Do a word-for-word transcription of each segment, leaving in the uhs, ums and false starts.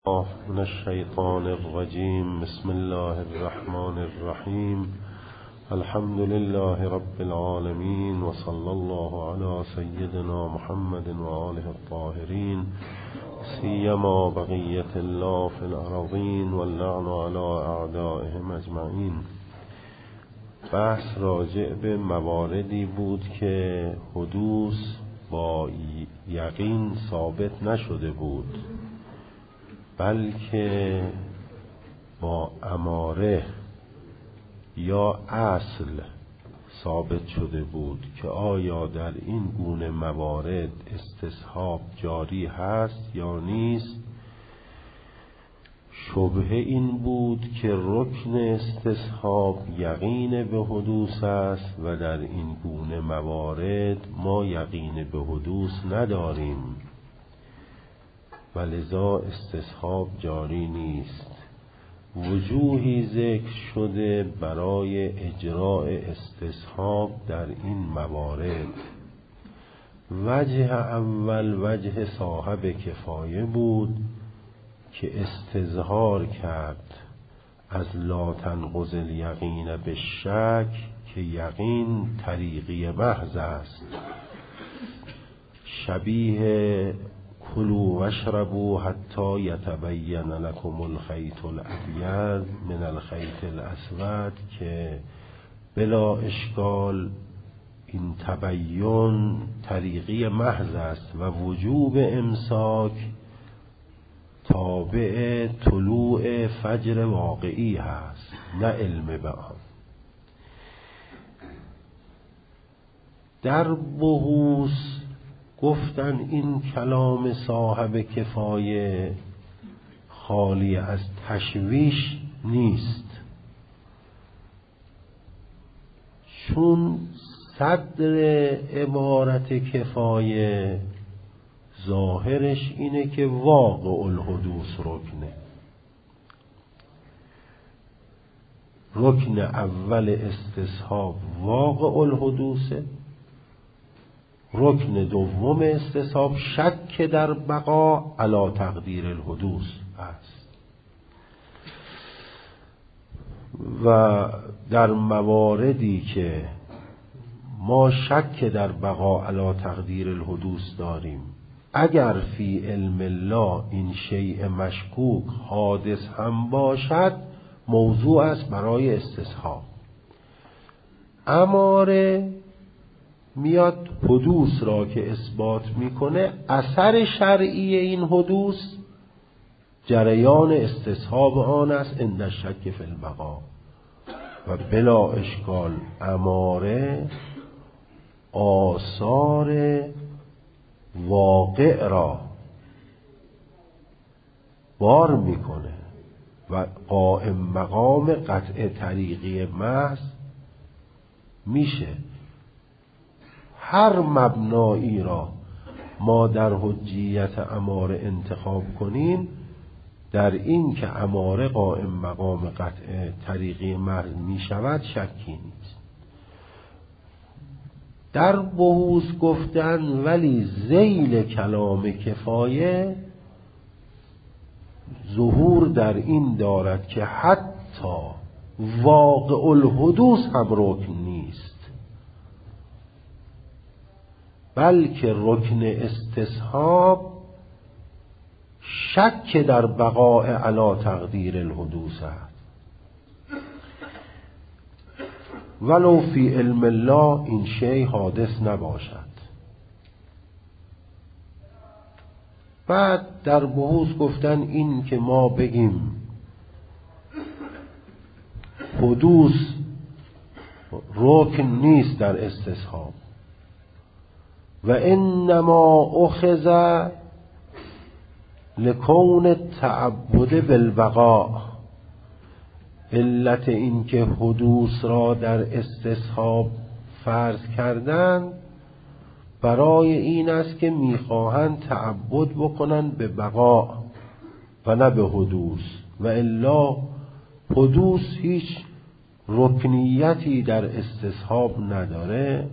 من الشیطان الرجیم. بسم الله الرحمن الرحیم. الحمد لله رب العالمین و صلی الله علی سیدنا محمد و آله الطاهرین سیما بقیت الله فی الارضین واللعن علی اعدائهم اجمعین. بحث راجع به مواردی بود که حدوث با یقین ثابت نشده بود، بلکه با اماره یا اصل ثابت شده بود که آیا در این گونه موارد استصحاب جاری هست یا نیست. شبهه این بود که رکن استصحاب یقین به حدوث است و در این گونه موارد ما یقین به حدوث نداریم و لذا استصحاب جاری نیست. وجوهی ذکر شده برای اجراء استصحاب در این موارد. وجه اول وجه صاحب کفایه بود که استظهار کرد از لا تنقض الیقین به شک که یقین طریقی محض است، شبیه کلوا واشربوا حتی یتبین لکم الخیط الابیض من الخیط الاسود، که بلا اشکال این تبین طریقی محض است و وجوب امساک تابع طلوع فجر واقعی هست، نه علم به آن. در بحوث گفتن این کلام صاحب کفایه خالی از تشویش نیست، چون صدر عبارت کفایه ظاهرش اینه که واقع الحدوث رکنه. رکن اول استصحاب واقع الحدوثه، رکن دوم استصحاب شک در بقا علی تقدیر الحدوث است. و در مواردی که ما شک در بقا علی تقدیر الحدوث داریم، اگر فی علم الله این شیء مشکوک حادث هم باشد موضوع است برای استصحاب. اماره میاد حدوث را که اثبات میکنه، اثر شرعی این حدوث جریان استصحاب آن است عند شک فی البقا. و بلا اشکال اماره آثار واقع را بار میکنه و قائم مقام قطع طریقی محض میشه. هر مبنایی را ما در حجیت اماره انتخاب کنیم، در این که اماره قائم مقام قطع طریقی محض می شود شکی نیست. در بحوث گفتن ولی ذیل کلام کفایه ظهور در این دارد که حتی واقع الحدوث هم رکن نیست، بلکه رکن استصحاب شک در بقاء علی تقدیر الحدوث است، ولو فی علم الله این شیء حادث نباشد. بعد در بحوث گفتن این که ما بگیم حدوث رکن نیست در استصحاب و انما اخذ لکون التعبد بالبقاء، علت این که حدوث را در استصحاب فرض کردن برای این است که میخواهند تعبد بکنن به بقاء و نه به حدوث، و الا حدوث هیچ رکنیتی در استصحاب نداره.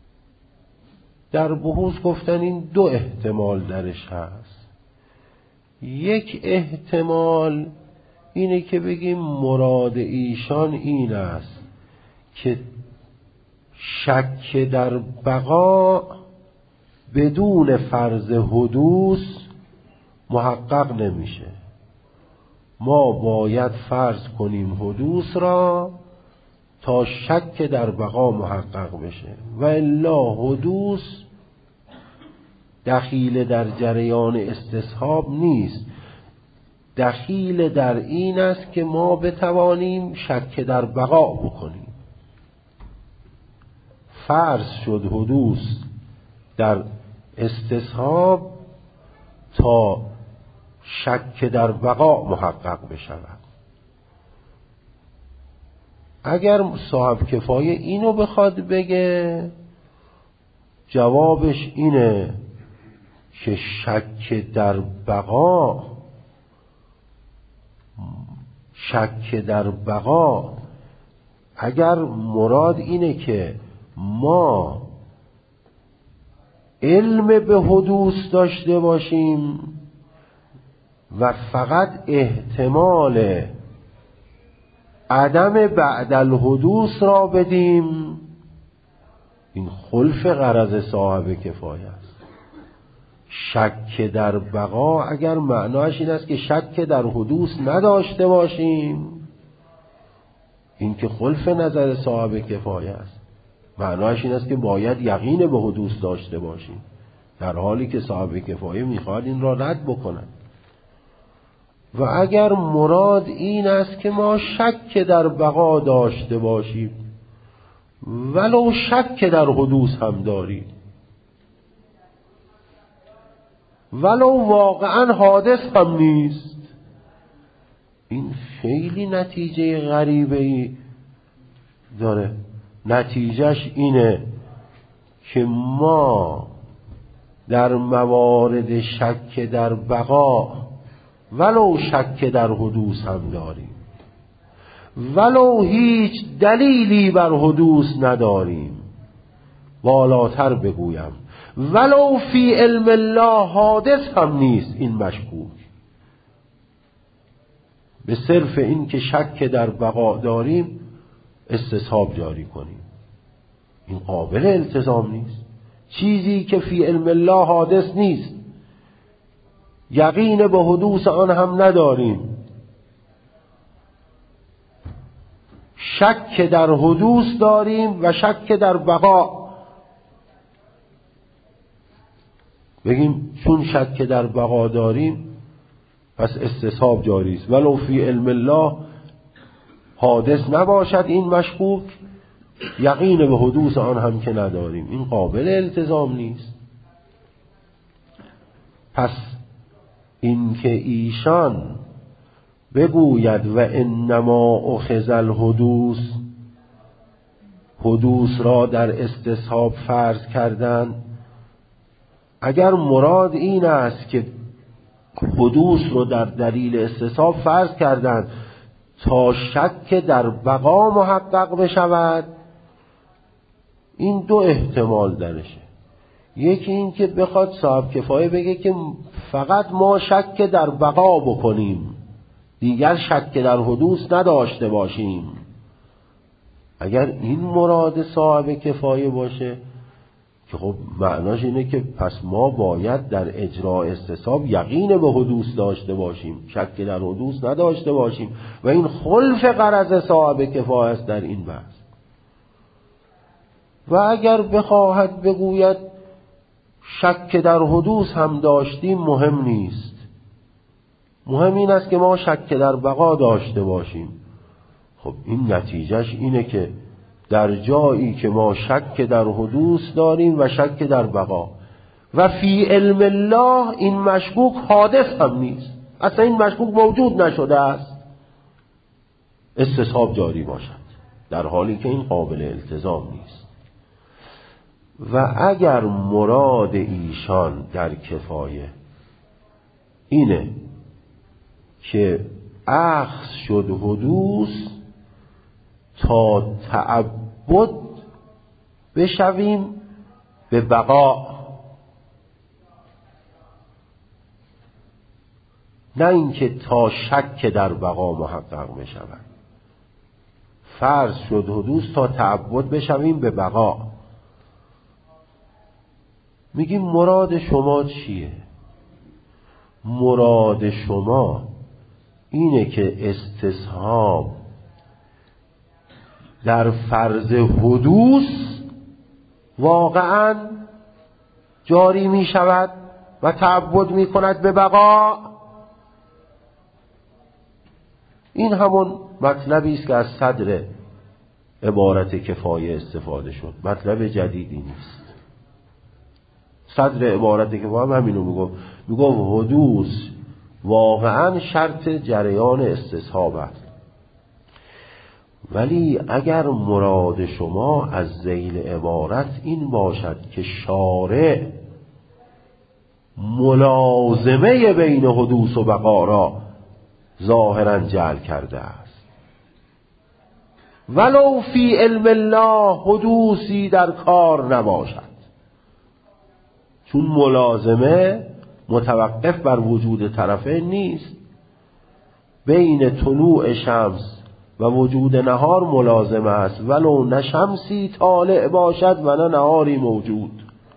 در بحوث گفتن این دو احتمال درش هست. یک احتمال اینه که بگیم مراد ایشان این است که شک در بقا بدون فرض حدوث محقق نمیشه. ما باید فرض کنیم حدوث را تا شک در بقا محقق بشه، و الا حدوث دخیل در جریان استصحاب نیست. دخیل در این است که ما بتوانیم شک در بقا بکنیم. فرض شد حدوث در استصحاب تا شک در بقا محقق بشود. اگر صاحب کفایه اینو بخواد بگه، جوابش اینه که شک در بقا شک در بقا اگر مراد اینه که ما علم به حدوث داشته باشیم و فقط احتمال عدم بعد الحدوث را بدیم، این خلف غرض صاحب کفایه است. شک در بقا اگر معناش این است که شک در حدوث نداشته باشیم، این که خلف نظر صاحب کفایه است. معناش این است که باید یقین به حدوث داشته باشیم، در حالی که صاحب کفایه میخواد این را رد بکنه. و اگر مراد این است که ما شک در بقا داشته باشیم ولو شک در حدوث هم داریم، ولو واقعا حادث هم نیست، این خیلی نتیجه غریبه‌ای داره. نتیجهش اینه که ما در موارد شک در بقا ولو شک در حدوث هم داریم، ولو هیچ دلیلی بر حدوث نداریم، بالاتر بگویم ولو فی علم الله حادث هم نیست، این مشکوک. به صرف این که شک در بقا داریم استصحاب جاری کنیم، این قابل التزام نیست. چیزی که فی علم الله حادث نیست، یقین به حدوث آن هم نداریم، شک در حدوث داریم و شک در بقا، بگیم چون شک در بقا داریم پس استصحاب جاری است، ولو فی علم الله حادث نباشد این مشکوک، یقین به حدوث آن هم که نداریم، این قابل التزام نیست. پس این که ایشان بگوید و انما اخذ الحدوث، حدوث را در استصحاب فرض کردن، اگر مراد این است که حدوث رو در دلیل استصحاب فرض کردن تا شک در بقا محقق بشود، این دو احتمال درشه. یکی این که بخواد صاحب کفایه بگه که فقط ما شک در بقا بکنیم، دیگر شک در حدوث نداشته باشیم. اگر این مراد صاحب کفایه باشه که خب معناش اینه که پس ما باید در اجراء استصحاب یقین به حدوث داشته باشیم، شک در حدوث نداشته باشیم، و این خلف غرض صاحب کفایه است در این بحث. و اگر بخواهد بگوید شک در حدوث هم داشتیم مهم نیست، مهم این است که ما شک در بقا داشته باشیم، خب این نتیجهش اینه که در جایی که ما شک در حدوث داریم و شک در بقا و فی علم الله این مشکوک حادث هم نیست، اصلا این مشکوک موجود نشده است، استصحاب جاری باشد، در حالی که این قابل التزام نیست. و اگر مراد ایشان در کفایه اینه که اخذ شد حدوث تا تعبد بشویم به بقا، نه اینکه تا شک در بقا محقق بشود. فرض شد حدوث تا تعبد بشویم به بقا. میگیم مراد شما چیه؟ مراد شما اینه که استصحاب در فرض حدوث واقعا جاری می شود و تعبد می کند به بقا. این همون مطلبی است که از صدر عبارت کفایه استفاده شد، مطلب جدیدی نیست. صدر عبارت کفایه هم همینو میگو میگو حدوث واقعا شرط جریان استصحاب است. ولی اگر مراد شما از ذیل عبارت این باشد که شارع ملازمه بین حدوث و بقا را ظاهرا جعل کرده است، ولو فی علم الله حدوثی در کار نباشد، چون ملازمه متوقف بر وجود طرفین نیست. بین طلوع شمس و وجود نهار ملازمه است، ولو نه شمسی طالع باشد و نه نهاری موجود.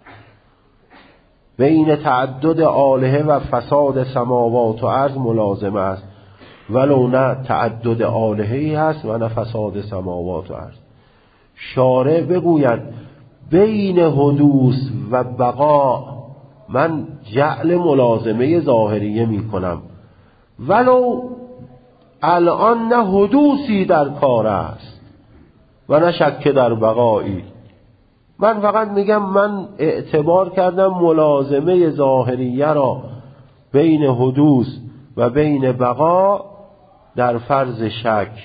بین تعدد آلهه و فساد سماوات و ارض ملازمه است، ولو نه تعدد آلهه‌ای هست و نه فساد سماوات و ارض. شارع بگوید بین حدوث و بقا من جعل ملازمه ظاهریه می کنم، ولو الان نه حدوثی در کار است و نه شک در بقایی. من فقط میگم من اعتبار کردم ملازمه ظاهریه را بین حدوث و بین بقا در فرض شک.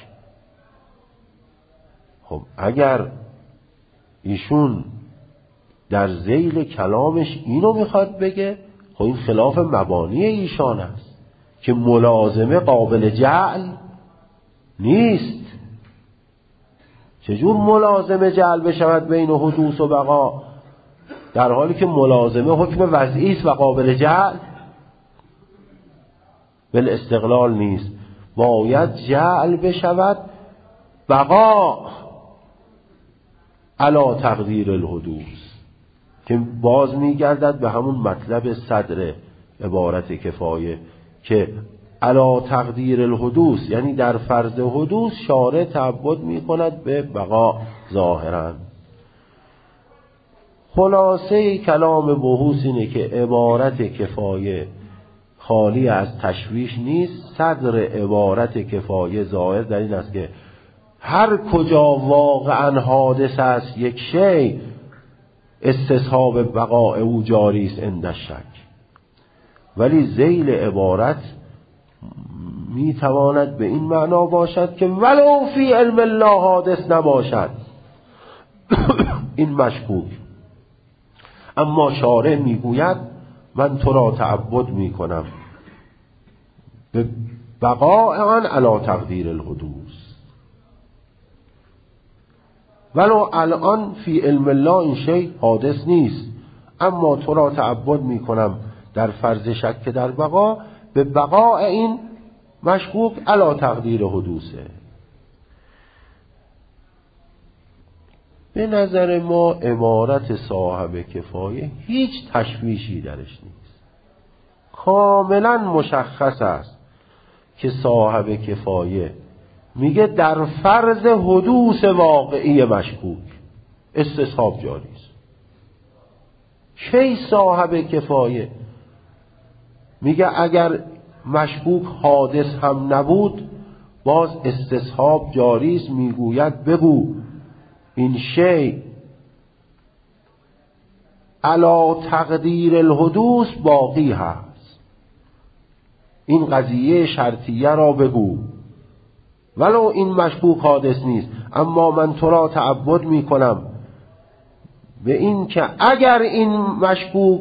خب اگر ایشون در ذیل کلامش اینو میخواد بگه، خب این خلاف مبانی ایشان است که ملازمه قابل جعل نیست. چجور ملازمه جعل بشود بین حدوث و بقا در حالی که ملازمه حکم وضعی است و قابل جعل بالاستقلال نیست؟ باید جعل بشود بقا علی تقدیر الحدوث، که باز میگردد به همون مطلب صدر عبارت کفایه که علی تقدیر الحدوث، یعنی در فرض حدوث شارع تعبد می کند به بقا ظاهرا. خلاصه کلام بحوث اینه که عبارت کفایه خالی از تشویش نیست. صدر عبارت کفایه ظاهر در این است که هر کجا واقعا حادث است یک شی، استصحاب بقاء او جاری است عند شک. ولی ذیل عبارت می تواند به این معنا باشد که ولو فی علم الله حادث نباشد این مشکوک، اما شارع می گوید من تو را تعبد می کنم به بقاء آن علی تقدیر الحدوث، ولو الان فی علم الله این شی حادث نیست، اما تو را تعبد می کنم در فرض شک در بقا به بقاء این مشکوک علی تقدیر حدوثه. به نظر ما عبارت صاحب کفایه هیچ تشویشی درش نیست، کاملا مشخص است که صاحب کفایه میگه در فرض حدوث واقعی مشکوک استصحاب جاری است. کی صاحب کفایه میگه اگر مشکوک حادث هم نبود باز استصحاب جاری است، میگوید بگو این شی علی تقدیر الحدوث باقی هست، این قضیه شرطیه را بگو ولو این مشکوک حادث نیست، اما من تو را تعبد می کنم به این که اگر این مشکوک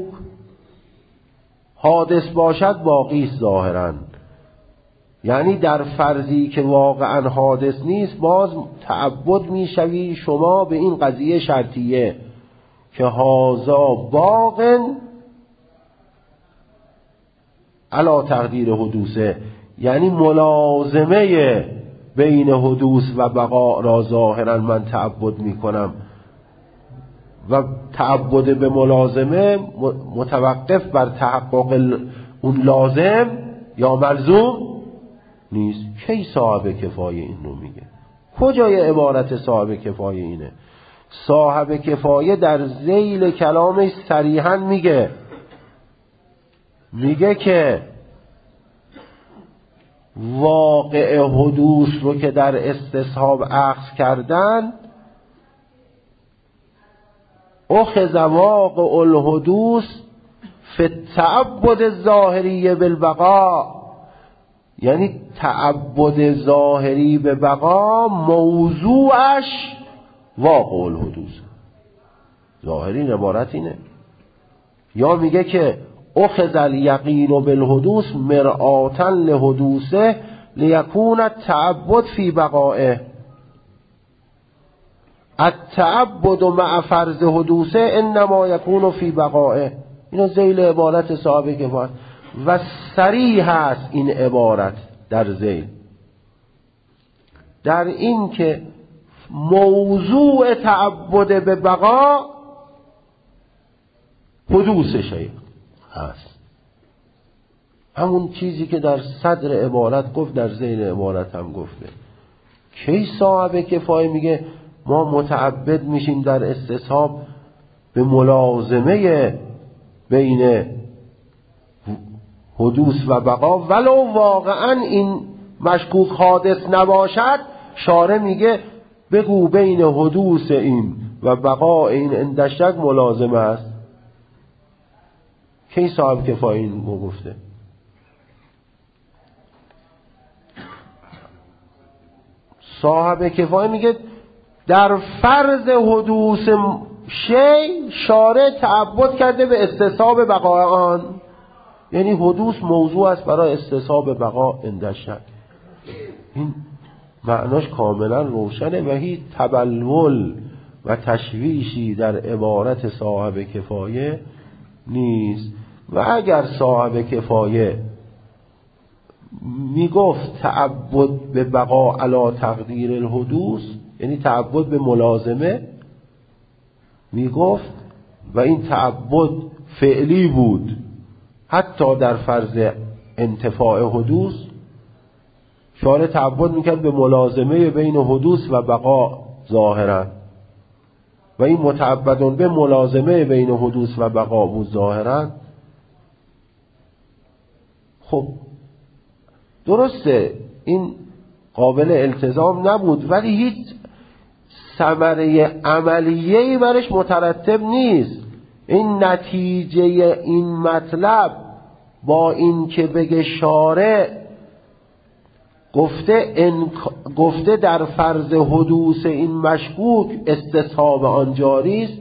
حادث باشد باقی است ظاهرا. یعنی در فرضی که واقعا حادث نیست باز تعبد می شوی شما به این قضیه شرطیه که هازا باقن علا تقدیر حدوثه، یعنی ملازمه بین حدوث و بقا را ظاهرا من تعبد میکنم و تعبد به ملازمه متوقف بر تحقق اون لازم یا ملزوم نیست. کی صاحب کفایه این رو میگه؟ کجای عبارت صاحب کفایه اینه؟ صاحب کفایه در ذیل کلامش صریحا میگه میگه که واقع حدوث رو که در استصحاب اخذ کردن، اخذ واقع الحدوث فی التعبد الظاهری بالبقاء، یعنی تعبد ظاهری به بقا موضوعش واقع الحدوث. ظاهری عبارت اینه. یا میگه که اخذ الیقین بالحدوث مرآتا لحدوثه لیکون التعبد فی بقائه. التعبد مع فرض حدوثه انما یکون فی بقائه. اینو ذیل عبارت صاحب کفایه و صریح هست این عبارت در ذیل در این که موضوع تعبد به بقا حدوث شیء هست. همون چیزی که در صدر عبارت گفت در ذیل عبارت هم گفته. کی صاحب کفایه میگه ما متعبد میشیم در استصحاب به ملازمه بین حدوث و بقا ولو واقعا این مشکوک حادث نباشد. شارع میگه بگو بین حدوث این و بقا این اندشک ملازمه است. کی صاحب کفایه این رو گفته؟ صاحب کفایه میگه در فرض حدوث شی شارع تعبد کرده به استصحاب بقای آن، یعنی حدوث موضوع است برای استصحاب بقا اندشک. این معناش کاملا روشنه و هیچ تبلول و تشویشی در عبارت صاحب کفایه نیست. و اگر صاحب کفایه میگفت تعبد به بقا علی تقدیر الحدوث، یعنی تعبد به ملازمه میگفت و این تعبد فعلی بود حتی در فرض انتفاع حدوث، شارع تعبد میکرد به ملازمه بین حدوث و بقا ظاهرا و این متعبدون به ملازمه بین حدوث و بقا بود ظاهرا. خب درسته این قابل التزام نبود ولی هیچ ثمره عملیه‌ای برش مترتب نیست. این نتیجه این مطلب با این که بگه شارع گفته, انک... گفته در فرض حدوث این مشکوک استصحاب آن جاری است،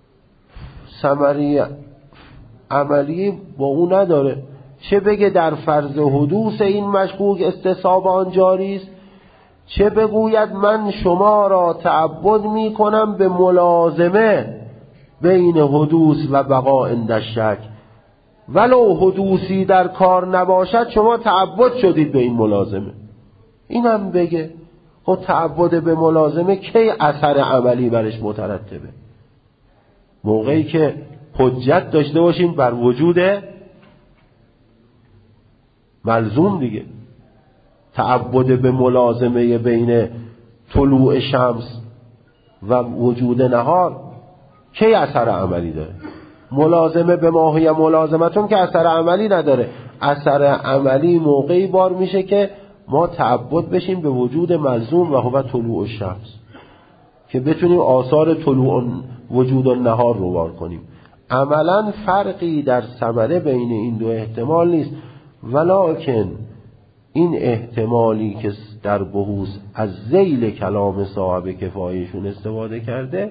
ثمره عملی با اون نداره. چه بگه در فرض حدوث این مشکوک استصحاب آن جاری است، چه بگوید من شما را تعبد می کنم به ملازمه بین حدوث و بقا اندشک، ولو حدوثی در کار نباشد شما تعبد شدید به این ملازمه. این هم بگه. خب تعبد به ملازمه کی اثر عملی برش مترتبه؟ موقعی که حجت داشته باشیم بر وجود ملزوم دیگه. تعبد به ملازمه بین طلوع شمس و وجود نهار کی اثر عملی داره؟ ملازمه به ماهی ملازمتون که اثر عملی نداره. اثر عملی موقعی بار میشه که ما تعبد بشیم به وجود ملزوم و هو طلوع الشمس که بتونیم آثار طلوع وجود النهار رو بار کنیم. عملا فرقی در ثمره بین این دو احتمال نیست، ولکن این احتمالی که در بحوث از ذیل کلام صاحب کفایهشون استفاده کرده،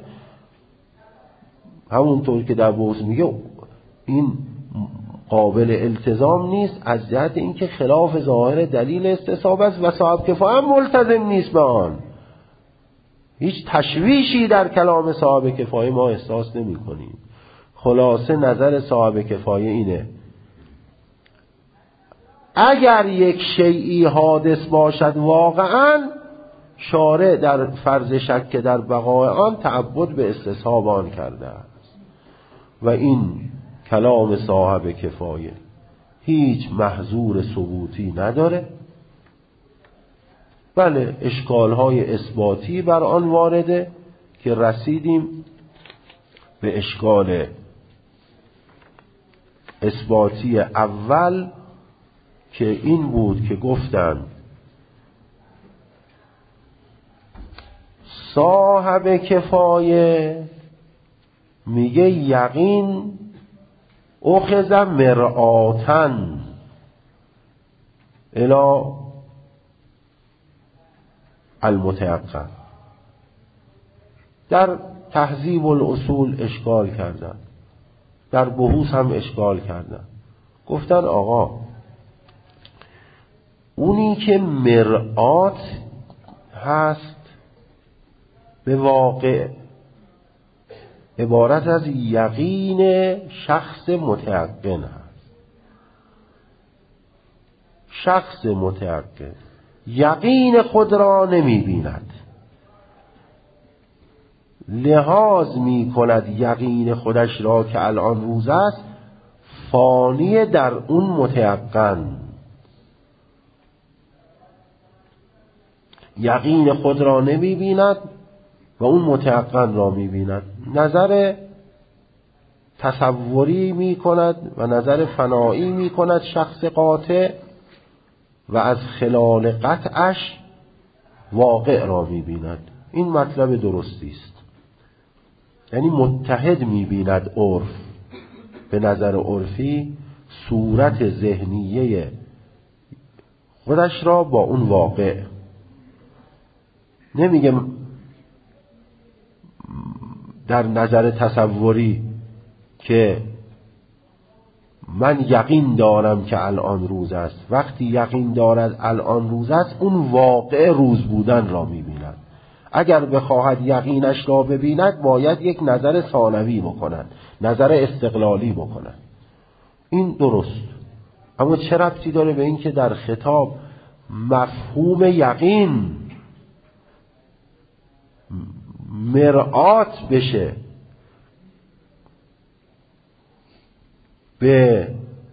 همونطور که در بحوث میگه این قابل التزام نیست از جهت اینکه خلاف ظاهر دلیل استصحاب است و صاحب کفایه هم ملتزم نیست به آن. هیچ تشویشی در کلام صاحب کفایه ما احساس نمی کنیم. خلاصه نظر صاحب کفایه اینه اگر یک شیئی حادث باشد واقعا، شارع در فرض شک در بقای آن تعبد به استصحاب آن کرده است. و این کلام صاحب کفایه هیچ محظور ثبوتی نداره. بله اشکالهای اثباتی بر آن وارده که رسیدیم به اشکال اثباتی اول که این بود که گفتن صاحب کفایه میگه یقین اخذ مرآتن الی المتیقن. در تهذیب الاصول اشکال کردن، در بحوث هم اشکال کردن. گفتن آقا اونی که مرآت هست به واقع عبارت از یقین شخص متیقن هست. شخص متیقن یقین خود را نمی بیند، لحاظ می کند یقین خودش را که الان روز است فانی در اون متیقن. یقین خود را نمی بیند و اون متیقن را می بیند. نظر تصوری می کند و نظر فنایی می کند شخص قاطع و از خلال قطعش واقع را می بیند. این مطلب درستی است. یعنی متحد می بیند عرف، به نظر عرفی صورت ذهنیه خودش را با اون واقع. نمیگه در نظر تصوری که من یقین دارم که الان روز است. وقتی یقین دارد الان روز است اون واقع روز بودن را می‌بیند. اگر بخواهد یقینش را ببیند باید یک نظر ثانوی بکند، نظر استقلالی بکند. این درست. اما چه ربطی داره به این که در خطاب مفهوم یقین مرآت بشه به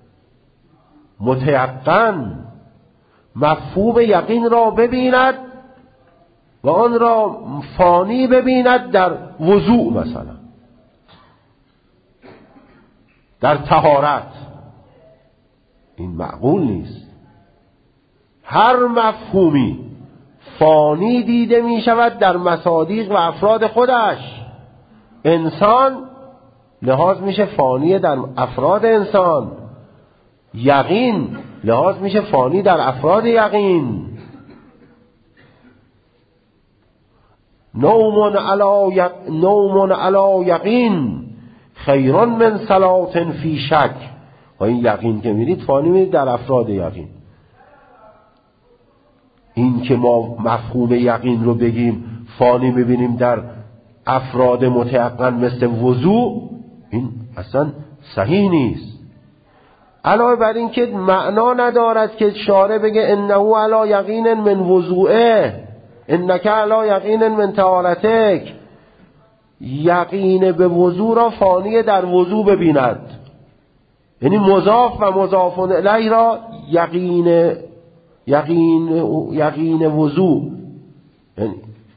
متیقن، مفهوم یقین را ببیند و آن را فانی ببیند در وضوع، مثلا در طهارت. این معقول نیست. هر مفهومی فانی دیده می شود در مصادیق و افراد خودش. انسان لحاظ میشه فانی در افراد انسان، یقین لحاظ میشه فانی در افراد یقین. نوم علی یق... نوم علی یقین خیران من صلاة فی شک. و این یقین که میرید فانی میرید در افراد یقین. این که ما مفهوم یقین رو بگیم فانی میبینیم در افراد متیقن مثل وضوع، این اصلا صحیح نیست. علاوه بر این که معنا ندارد که شارع بگه انه علی یقین من وضوعه، انک علی یقین من طهارتک. یقین به وضوع را فانی در وضوع ببیند، یعنی مضاف و مضاف الیه را یقین یقین یقین وضوع، یعنی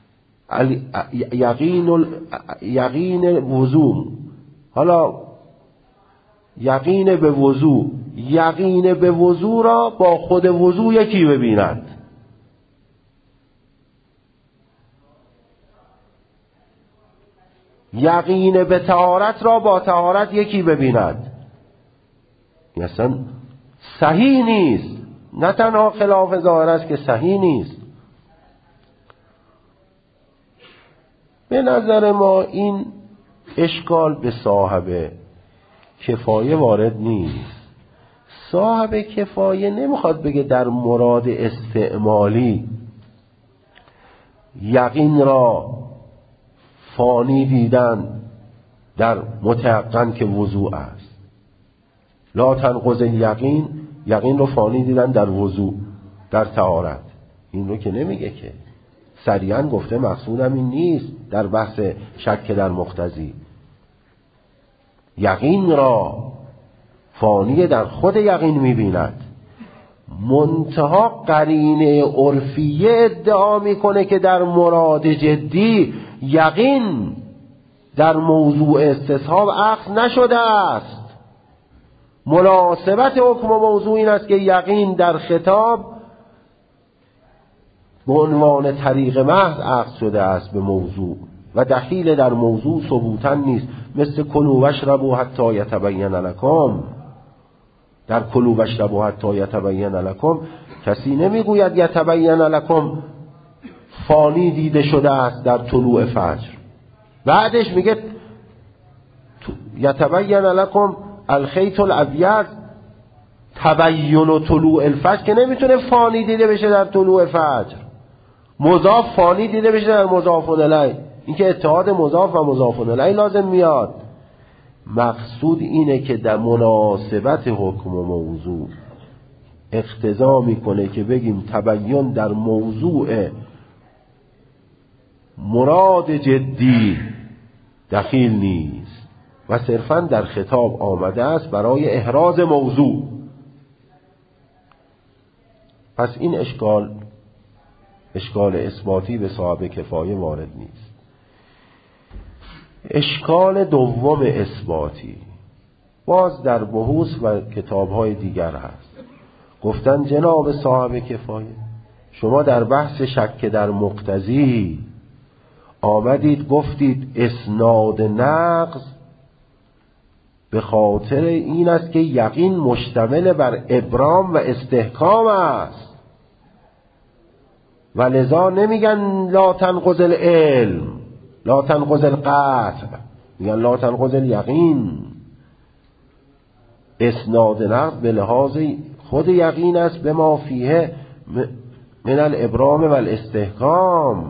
یقین یقین وضوع. حالا یقین به وضوع، یقین به وضوع را با خود وضوع یکی ببیند. یقین به طهارت را با طهارت یکی ببیند. این اصلا صحیح نیست. نه تنها خلاف ظاهر است که صحیح نیست. به نظر ما این اشکال به صاحب کفایه وارد نیست. صاحب کفایه نمیخواد بگه در مراد استعمالی یقین را فانی دیدن در متیقن که وضوع است. لا تنقض الیقین یقین رو فانی دیدن در وضوع، در طهارت. این رو که نمیگه که، صریحاً گفته مقصودم این نیست در بحث شک در مقتضی. یقین را فانی در خود یقین میبیند، منتها قرینه عرفیه ادعا میکنه که در مراد جدی یقین در موضوع استصحاب اخذ نشده است. مناسبت حکم و موضوع این است که یقین در خطاب به عنوان طریق محض اخذ شده است به موضوع و دخیل در موضوع ثبوتا نیست. مثل کلوا واشربوا حتی یتبین لکم، در کلوا واشربوا حتی یتبین لکم کسی نمیگوید یتبین لکم فانی دیده شده است در طلوع فجر، بعدش میگه یتبین لکم الخیط الابیض تبین طلوع الفجر، که نمیتونه فانی دیده بشه در طلوع فجر، مضاف فانی دیده بشه در مضاف الیه. این که اتحاد مضاف و مضاف الیه لازم میاد. مقصود اینه که در مناسبت حکم و موضوع اقتضا میکنه که بگیم تبین در موضوع مراد جدی دخیل نیست و صرفاً در خطاب آمده است برای احراز موضوع. پس این اشکال اشکال اثباتی به صاحب کفایه وارد نیست. اشکال دوم اثباتی باز در بحوث و کتاب‌های دیگر هست. گفتن جناب صاحب کفایه، شما در بحث شک در مقتضی آمدید گفتید اسناد نقض به خاطر این است که یقین مشتمل بر ابرام و استحکام است و لذا نمیگن لا تنقض العلم، لا تنقض القطع، میگن لا تنقض الیقین. اسناد نقض به لحاظ خود یقین است به ما فیه من الابرام و الاستحکام.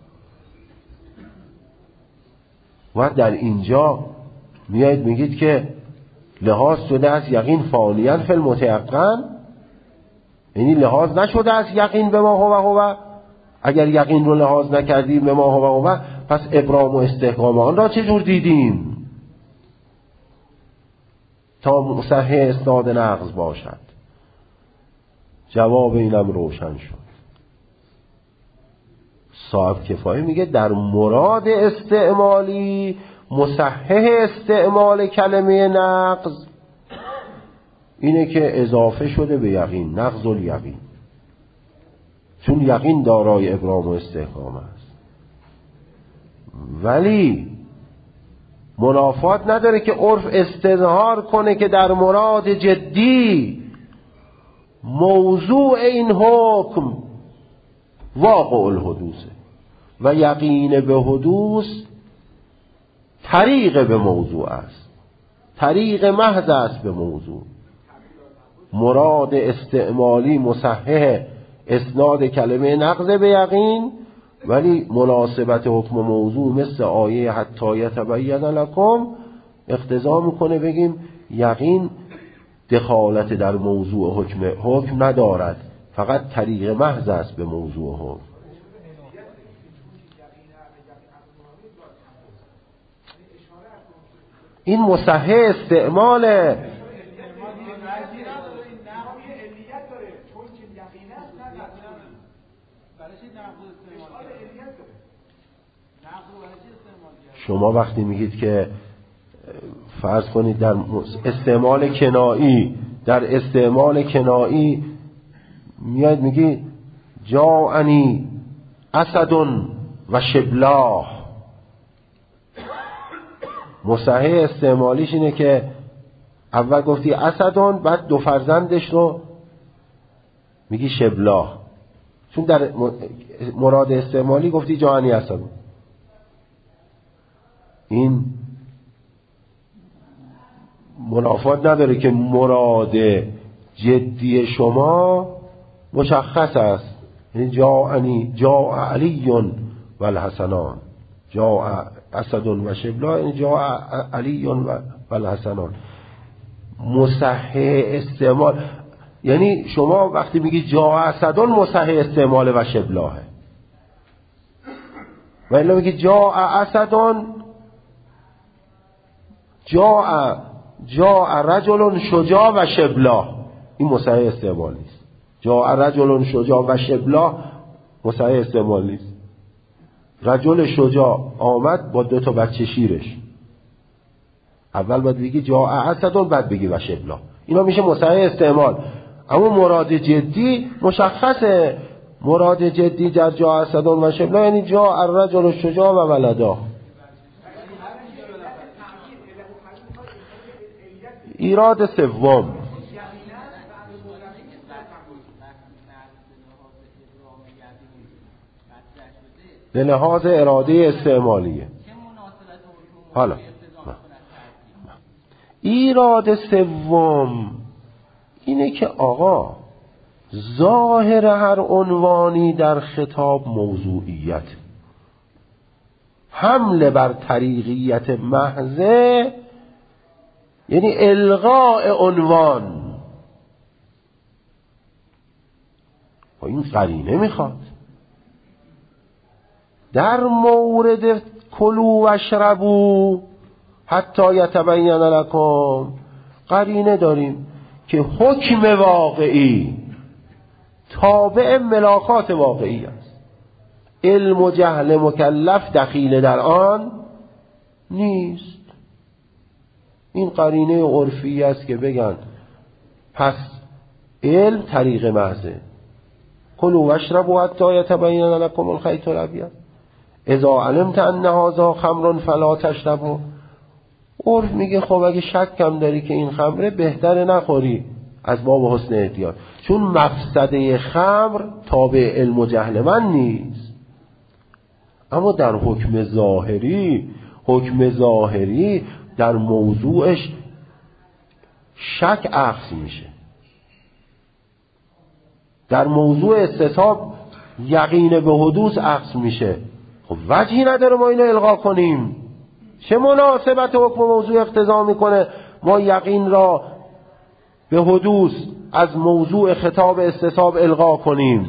و در اینجا میایید میگید که لحاظ شده است یقین فانیاً فی المتیقن، یعنی لحاظ نشده است یقین به ما هو هو. اگر یقین رو لحاظ نکردیم به ما هو هو، پس ابرام و استحکام آن را چجور دیدیم تا مصحح اسناد نقض باشد؟ جواب اینم روشن شد. صاحب کفایه میگه در مراد استعمالی مصحح استعمال کلمه نقض اینه که اضافه شده به یقین، نقض الیقین، چون یقین دارای ابرام و استحکام است. ولی منافات نداره که عرف استظهار کنه که در مراد جدی موضوع این حکم واقع الحدوثه و یقین به حدوث طریق به موضوع است، طریق محض است به موضوع. مراد استعمالی مصحح اسناد کلمه نقض به یقین، ولی مناسبت حکم موضوع مثل آیه حتی یتبین لکم اقتضا میکنه بگیم یقین دخالت در موضوع حکم حکم ندارد، فقط طریق محض است به موضوع حکم. این مصحح استعماله. شما وقتی میگید که فرض کنید در استعمال کنایی، در استعمال کنایی میاد میگی جاءنی اسد و شبلاه، مصحح استعمالیش اینه که اول گفتی اسدون، بعد دو فرزندش رو میگی شبلاه، چون در مراد استعمالی گفتی جاءنی اسد. این منافات نداره که مراد جدی شما مشخص است، یعنی جاءنی جاء علی و الحسنان، جاء اسد و شبلا، یعنی جاء علی و الحسنان. مصحح استعمال یعنی شما وقتی میگی جا اسدون مصحح استعمال و شبلاهه، و الا میگی جا اسدون جا جا رجل شجاع و شبلاه، این مصحح استعمال نیست. جا رجل شجاع و شبلاه مصحح استعمال نیست. رجل شجاع آمد با دو تا بچه شیرش، اول باید بگی جا اسدون بعد بگی و شبلاه، اینا میشه مصحح استعمال. اما مراد جدی مشخصه، مراد جدی در جا اسدون و شبلاه یعنی جا الرجل شجاع و ولدا. ایراد سوم به لحاظ اراده استعمالیه. حالا ایراد سوم اینه که آقا ظاهر هر عنوانی در خطاب موضوعیت، حمله بر طریقیت محضه یعنی الغاء عنوان. و این قرینه میخواد. در مورد کلوا و اشربوا حتی یتبین لکم قرینه داریم که حکم واقعی تابع ملاکات واقعی است، علم و جهل مکلف دخیل در آن نیست. این قرینه عرفی است که بگن پس علم طریق محضه، کلوا و اشربوا حتی یتبین لکم الخیط الابیض اذا علمت ان هذا خمر فلا تشربوا. عرف میگه خب اگه شک کم داری که این خمره بهتره نخوری از باب حسن احتیاط، چون مفسده خمر تابع علم و جهل من نیست. اما در حکم ظاهری، حکم ظاهری در موضوعش شک اخذ میشه. در موضوع استصحاب یقین به حدوث اخذ میشه. خب وجهی نداره ما اینو الغا کنیم. چه مناسبت حکم موضوع اقتضا میکنه ما یقین را به حدوث از موضوع خطاب استصحاب الغا کنیم؟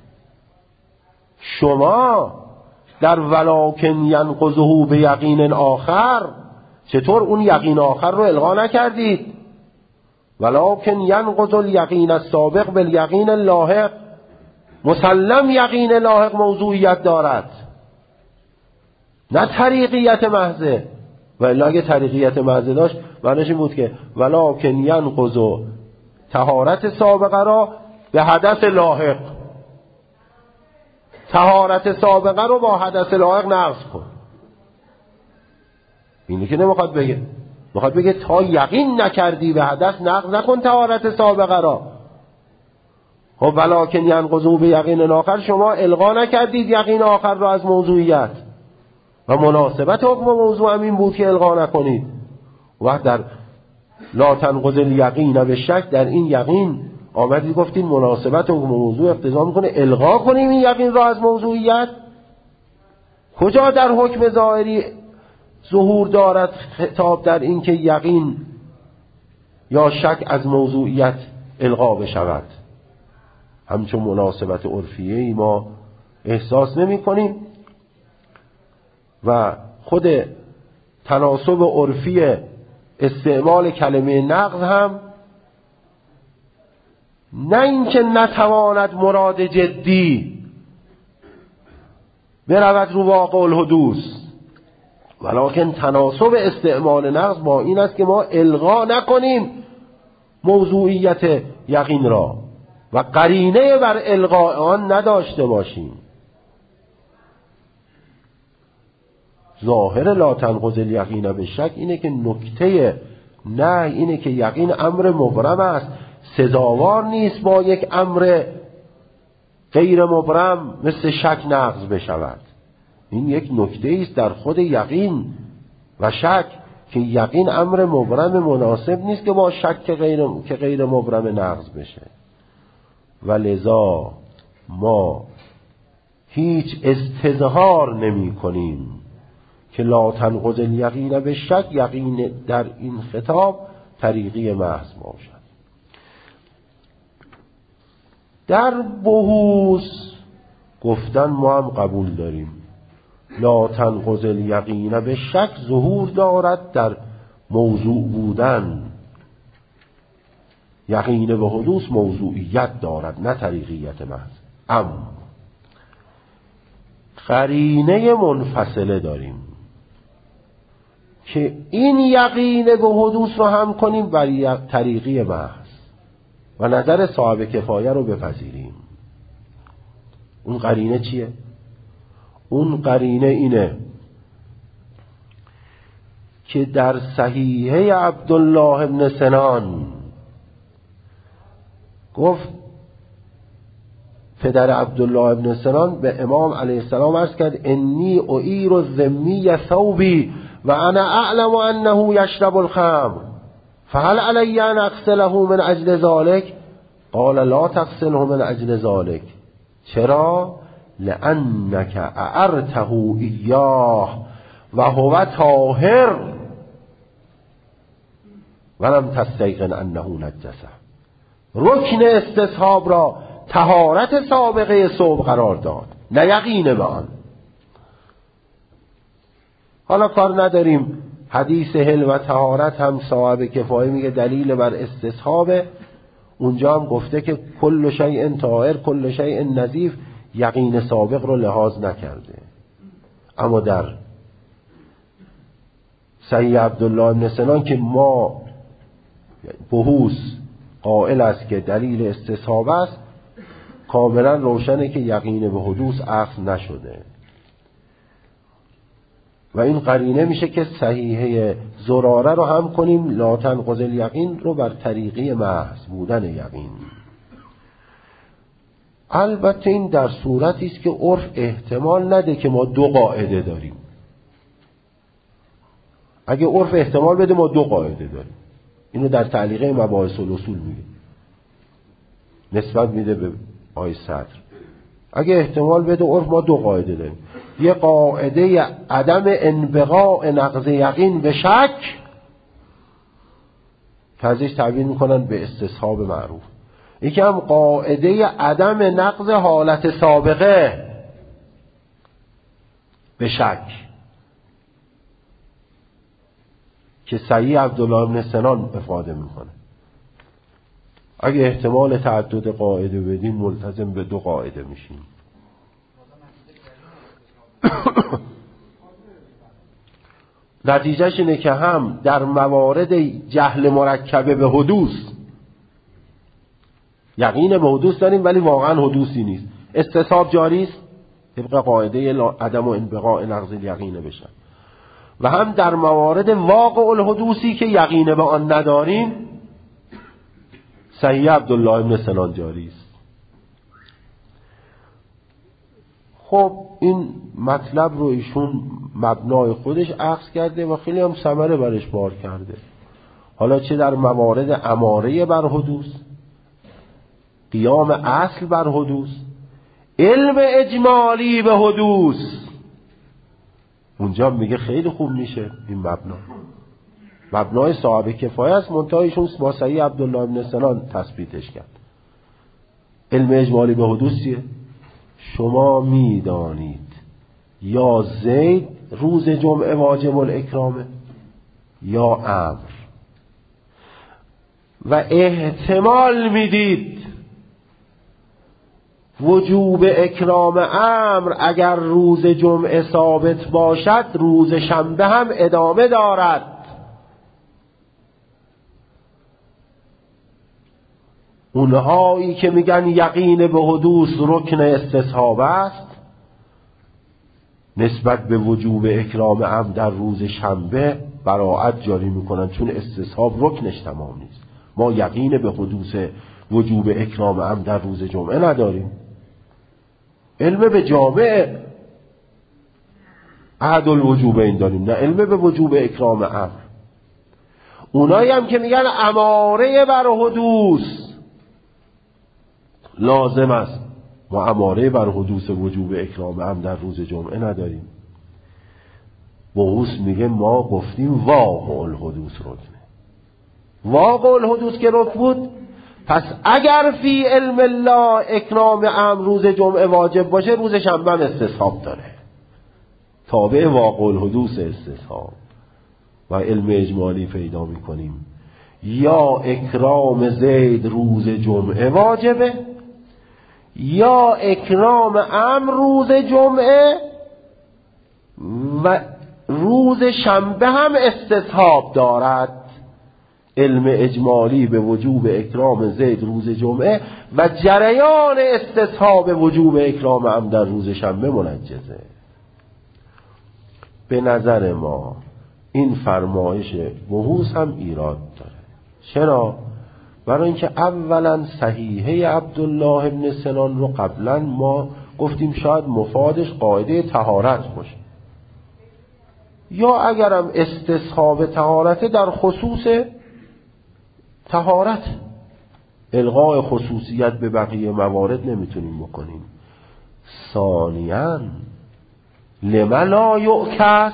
شما در ولکن ینقضه به یقین آخر چطور اون یقین آخر رو الغا نکردید؟ ولکن ینقض الیقین السابق بالیقین اللاحق، مسلم یقین لاحق موضوعیت دارد نه طریقیت محضه. و الا اگه طریقیت محضه داشت معنیش این بود که ولکن ینقض طهارت سابقه را به حدث لاحق، طهارت سابقه رو با حدث لاحق نقض کن. اینی که نمیخواد بگه، میخواد بگه تا یقین نکردی به حدث نقض نکن طهارت سابقه را. خب ولکن ینقضوا به یقین آخر، شما الغا نکردید یقین آخر را از موضوعیت و مناسبت حکم موضوع همین بود که الغا نکنید. و در لا تنقض الیقین به شک، در این یقین آمدید گفتید مناسبت حکم موضوع اقتضا میکنه الغا کنیم این یقین را از موضوعیت. کجا در حکم ظاهری ظهور دارد خطاب در این که یقین یا شک از موضوعیت الغا بشود؟ همچون مناسبت عرفیه ای ما احساس نمی کنیم و خود تناسب عرفی استعمال کلمه نقض هم نه اینکه نتواند مراد جدی برود رو واقع الحدوث، ولکن تناسب استعمال نقض با این است که ما الغا نکنیم موضوعیت یقین را و قرینه بر الغاء آن نداشته باشیم. ظاهر لا تنقض الیقین به شک اینه که نکته نه اینه که یقین امر مبرم است، سزاوار نیست با یک امر غیر مبرم مثل شک نقض بشود. این یک نکته است در خود یقین و شک که یقین امر مبرم مناسب نیست که با شک غیر که غیر مبرم نقض بشه. و لذا ما هیچ استظهار نمی کنیم که لا تنقض الیقین به شک یقین در این خطاب طریقی محض باشد. در بحوث گفتن ما هم قبول داریم لا تنقض الیقین به شک ظهور دارد در موضوع بودن. یقین به حدوث موضوعیت دارد نه طریقیت محض. اما قرینه منفصله داریم که این یقین به حدوث رو هم کنیم بر طریقی محض و نظر صاحب کفایه رو بپذیریم. اون قرینه چیه؟ اون قرینه اینه که در صحیحه عبدالله ابن سنان گفت، پدر عبدالله ابن سنان به امام علیه السلام عرض کرد انی اعیر الذمی ثوبی و انا اعلم انه یشرب الخمر فهل علی ان اغسله من اجل ذلك؟ قال لا تغسله من اجل ذلك. چرا؟ لانک اعرته ایاه و هو طاهر ولم تستیقن انه نجسه. رکن استصحاب را طهارت سابقه صوب قرار داد نه یقین به آن. حالا کار نداریم حدیث حل و طهارت هم صاحب کفایه میگه دلیل بر استصحابه. اونجا هم گفته که کل شیء طاهر کل شیء نظیف، یقین سابق رو لحاظ نکرده. اما در صحیح عبدالله بن سنان که ما بحوث قائل است که دلیل استصحاب است، کاملا روشنه که یقین به حدوث اخذ نشده و این قرینه میشه که صحیحه زراره رو هم کنیم لا تنقض الیقین رو بر طریقی محض بودن یقین. البته این در صورتی است که عرف احتمال نده که ما دو قاعده داریم. اگه عرف احتمال بده ما دو قاعده داریم، اینو در تعلیقه مباحث الاصول میگه، نسبت میده به آیه صدر. اگه احتمال بده عرف ما دو قاعده داریم، یه قاعده عدم انبغاء نقض یقین به شک که ازش تعبیر میکنن به استصحاب معروف، یکی هم قاعده عدم نقض حالت سابقه به شک که صحیح عبدالله بن سنان افاده میکنه. اگه احتمال تعدد قاعده بدین ملتزم به دو قاعده میشین. نتیجهش اینه که هم در موارد جهل مرکبه به حدوث یقین به حدوث داریم ولی واقعا حدوثی نیست، استصحاب جاری است طبق قاعده عدم و انبغاء نقض الیقین بشن، و هم در موارد واقع الحدوثی که یقین به آن نداریم صحیح عبدالله بن سنان جاری است. خب این مطلب رو ایشون مبنای خودش اخذ کرده و خیلی هم ثمره برش بار کرده. حالا چه در موارد اماره بر حدوث، قیام اصل بر حدوث، علم اجمالی به حدوث، اونجا میگه خیلی خوب میشه این مبنا. مبنای صاحب کفایه است، منتهایشون با صحیح عبدالله بن سنان تثبیتش کرد. علم اجمالی به حدوث چیه؟ شما میدانید یا زید روز جمعه واجب الاکرامه یا امر، و احتمال میدید وجوب اکرام امر اگر روز جمعه ثابت باشد روز شنبه هم ادامه دارد. اونهایی که میگن یقین به حدوث رکن استصحاب است نسبت به وجوب اکرام امر در روز شنبه براءت جاری میکنن، چون استصحاب رکنش تمام نیست. ما یقین به حدوث وجوب اکرام امر در روز جمعه نداریم، علم به جامع عهد الوجوب این داریم، نه علم به وجوب اکرام امر. اونایی هم که میگن اماره بر حدوث لازم است، ما اماره بر حدوث وجوب اکرام امر در روز جمعه نداریم. بحوث میگه ما گفتیم واقع الحدوث رکنه. واقع الحدوث که رکن بود پس اگر فی علم الله اکرام امر روز جمعه واجب باشه، روز شنبه هم استصحاب داره، تابع واقع الحدوث استصحاب و علم اجمالی پیدا میکنیم. یا اکرام زید روز جمعه واجبه، یا اکرام امر روز جمعه و روز شنبه هم استصحاب دارد. علم اجمالی به وجوب اکرام زید روز جمعه و جریان استصحاب وجوب اکرام امر در روز شنبه منجزه. به نظر ما این فرمایش بحوث هم ایراد داره. چرا؟ برای اینکه اولا صحیحه عبدالله ابن سنان رو قبلا ما گفتیم شاید مفادش قاعده طهارت باشه، یا اگرم استصحاب طهارت در خصوص طهارت، الغاء خصوصیت به بقیه موارد نمیتونیم بکنیم. ثانیاً لما لا یؤکس،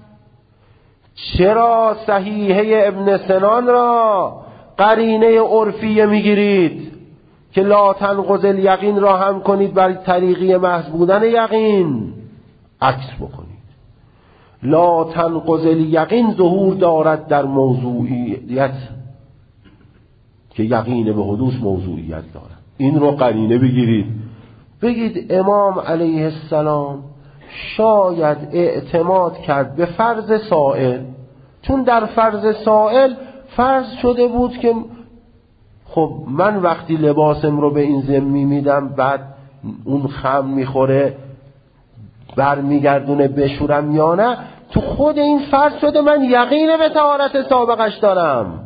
چرا صحیحه ابن سنان را قرینه عرفیه میگیرید که لا تنقض الیقین را هم کنید بر طریقی محض بودن یقین؟ عکس بکنید. لا تنقض الیقین ظهور دارد در موضوعیت که یقین به حدوث موضوعیت دارد. این رو قرینه بگیرید، بگید امام علیه السلام شاید اعتماد کرد به فرض سائل، چون در فرض سائل فرض شده بود که خب من وقتی لباسم رو به این ذمی میدم بعد اون خم میخوره برمیگردونه بشورم یا نه، تو خود این فرض شده من یقین به طهارت سابقش دارم.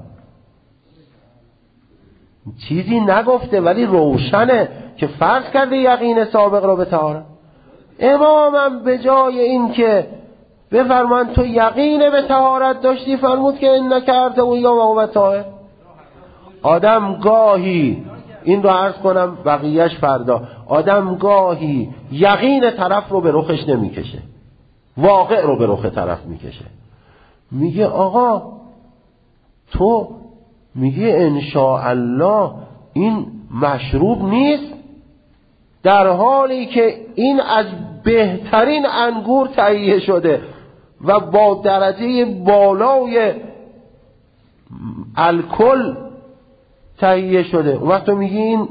چیزی نگفته ولی روشنه که فرض کرده یقین سابق رو به طهارت. امامم به جای این که بفرمان تو یقین به طهارت داشتی، فرمود که این نکرده و یا مقومت طاهر. آدم گاهی، این رو عرض کنم بقیهش فردا، آدم گاهی یقین طرف رو به رخش نمیکشه، واقع رو به رخ طرف میکشه. میگه آقا تو میگه انشاءالله این مشروب نیست، در حالی که این از بهترین انگور تهیه شده و با درجه بالای الکل تهیه شده. اون وقت تو میگی این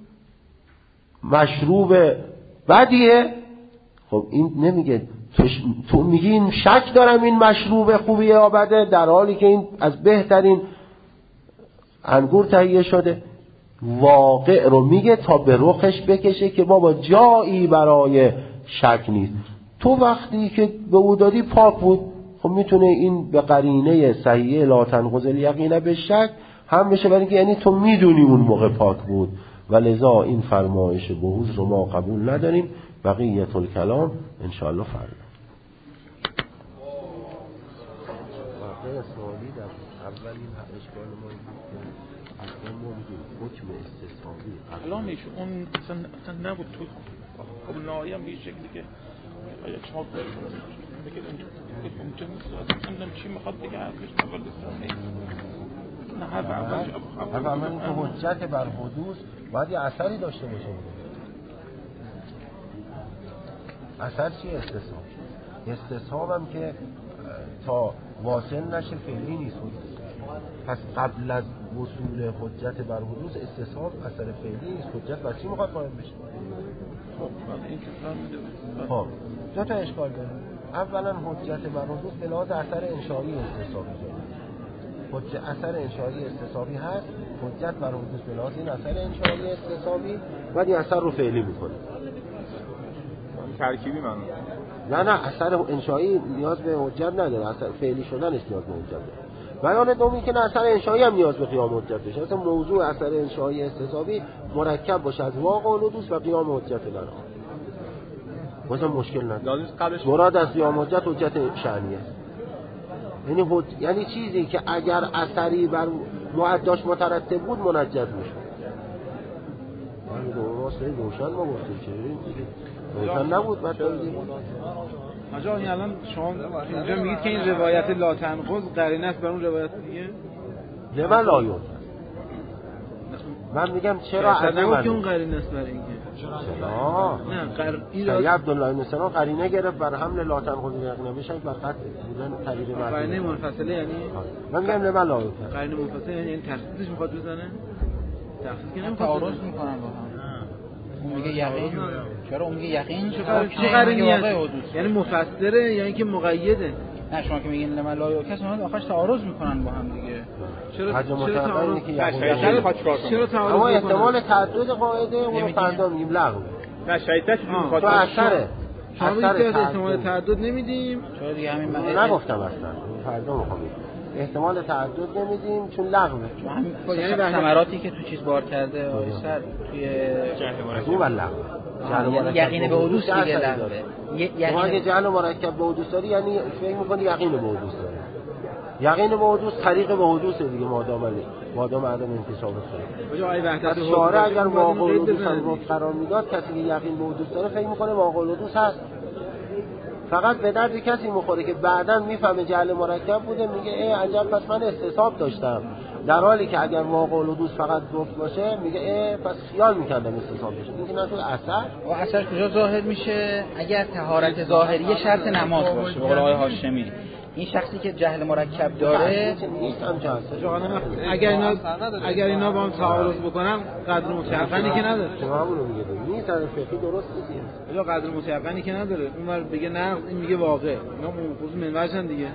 مشروب بدیه؟ خب این نمیگه، تو, تو میگی این شک دارم این مشروب خوبیه یا بده، در حالی که این از بهترین انگور تهیه شده. واقع رو میگه تا به رخش بکشه که بابا جایی برای شک نیست. تو وقتی که به او دادی پاک بود، خب میتونه این به قرینه صحیحه لا تنقض الیقین به شک هم بشه، برای اینکه یعنی تو میدونی اون موقع پاک بود و لذا این فرمایش بحوث رو ما قبول نداریم. بقیت الکلام انشاءالله فردا. واقع سوالی در اولین اشکال ما این بود که اصلا ما میگیم حکم استصحابی الانش اون اصلا اصلا نبود تو قبولنایی هم به این شکلی که باید شما بگید اونجا میستاد چی میخواد بگه حرفش نبود نه حرف اول حرف اول این که حجت بر حدوث باید یه اثری داشته باشه. اثر چیه؟ استصحاب. استصحاب هم که تا واصل نشه فعلی نیست. پس قبل از وصول حجت بر حدوث استصحاب اثر فعلی نیست. حجت بر چی میخواد قائم بشه؟ خب دو تا اشکال داره. اولا حجت بر حدوث به لحاظ اثر انشایی استصحابی داره. حجت اثر انشایی استصحابی هست، حجت بر حدوث به لحاظ این اثر انشایی استصحابی بعد این اثر رو فعلی میکنه. ترکیبی من نه نه اثر انشایی نیاز به حجت نداره، اثر فعلی شدنش نیاز به حجت داره. بیان دومی که اثر انشایی هم نیاز به قیام حجت بشه. مثلا موضوع اثر انشایی استصحابی مرکب باشه از واقع الحدوث و قیام حجت لنا. مثلا مشکل نداره. مراد از قیام حجت حجت شأنیه. یعنی حج... یعنی چیزی که اگر اثری بر معداش مترتب بود منجز میشه. من درست روشن ما گفتیم چه روشن نبود بعد بگیم آجا این الان شما اینجا میگید که این روایت لا تنقض قرینه است بر اون روایت دیگه؟ لمن لا یوجد. من میگم چرا از اون که اون قرینه است برای اینکه چرا نه قر این عبدالله بن سلام قرینه گرفت بر حمل لا تنقض یقینا بشه بر قطع بودن طریق مرد قرینه منفصله یعنی من میگم لما لا قرینه منفصله یعنی تخصیصش میخواد بزنه تخصیص که نمیخواد تعارض میکنن با هم. اون میگه یقین چرا اون میگه یقین چه قرینه یعنی مفسره یعنی که مقیده نه شما که میگین لما لا کس اونها آخرش تعارض میکنن با هم دیگه چرا چرا تعارض چرا تعارض اما احتمال تعدد قاعده اون فردا میگیم لغو نه شایعه چون میخواد تو اثره شما میگید احتمال تعدد نمیدیم چرا دیگه همین من نگفتم اصلا فردا میخوام احتمال تعدد نمیدیم چون لغوه چون یعنی ثمراتی که تو چیز بار کرده آیسر توی جهل و لغو یقین به حدوث دیگه لغوه شما اگه جهل مرکب به حدوث داری یعنی فکر میکنی یقین به حدوث داری یقین به حدوث طریق به حدوث دیگه مادام علی مادام عدم انتشاب است از شارع اگر واقع حدوث هم قرار میداد کسی که یقین به حدوث داره فکر میکنه واقع حدوث هست فقط به درد کسی میخوره که بعداً میفهمه جهل مرکب بوده میگه ای عجب پس من استصحاب داشتم در حالی که اگر واقع الحدوث فقط گفت باشه میگه ای پس خیال میکردم استصحاب باشه میگه نه تو اثر و اثر کجا ظاهر میشه اگر طهارت ظاهری شرط نماز باشه به قول آقای هاشمی این شخصی که جهل مرکب داره نیست هم جهل اگر اینا اگر اینا با هم تعارض بکنن قدر متيقنی که نداره شما همون رو میگه نیست از فقهی درست نیست یا قدر متيقنی که نداره اونور بگه نقض این میگه واقع اینا موضوع منوجن دیگه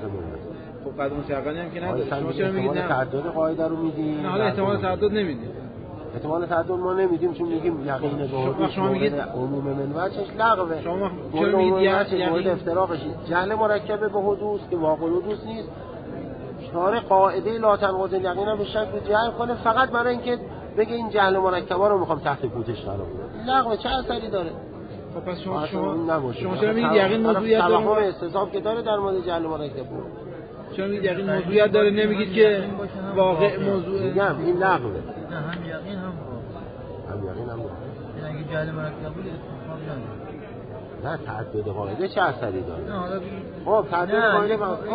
خب قدر متيقنی هم که نداره شما چرا میگید نه تعدد قاعده رو میدین نه حالا احتمال تعدد نمیدیم احتمال تعدد ما نمیدیم چون میگیم یقین به شما میگید عموم منوجش لغوه شما چرا میگید یقین افتراقش جهل مرکب به حدوث که واقع حدوث نیست شارع قاعده لا تنقض یقینا به شک رو جعل کنه فقط برای اینکه بگه این جهل مرکبا رو میخوام تحت پوتش قرار بدم لغوه چه اثری داره خب پس شما شما شما چرا میگید یقین موضوعیت داره توهم استصحاب که داره در مورد جهل مرکب چرا میگید یقین موضوعیت داره نمیگید که واقع موضوع میگم این لغوه نه هم یقین هم هم یقین هم این اگه جهل مرکب بود استصحاب نداره نه تعدد قاعده چه اثری داره نه حالا خب تعدد قاعده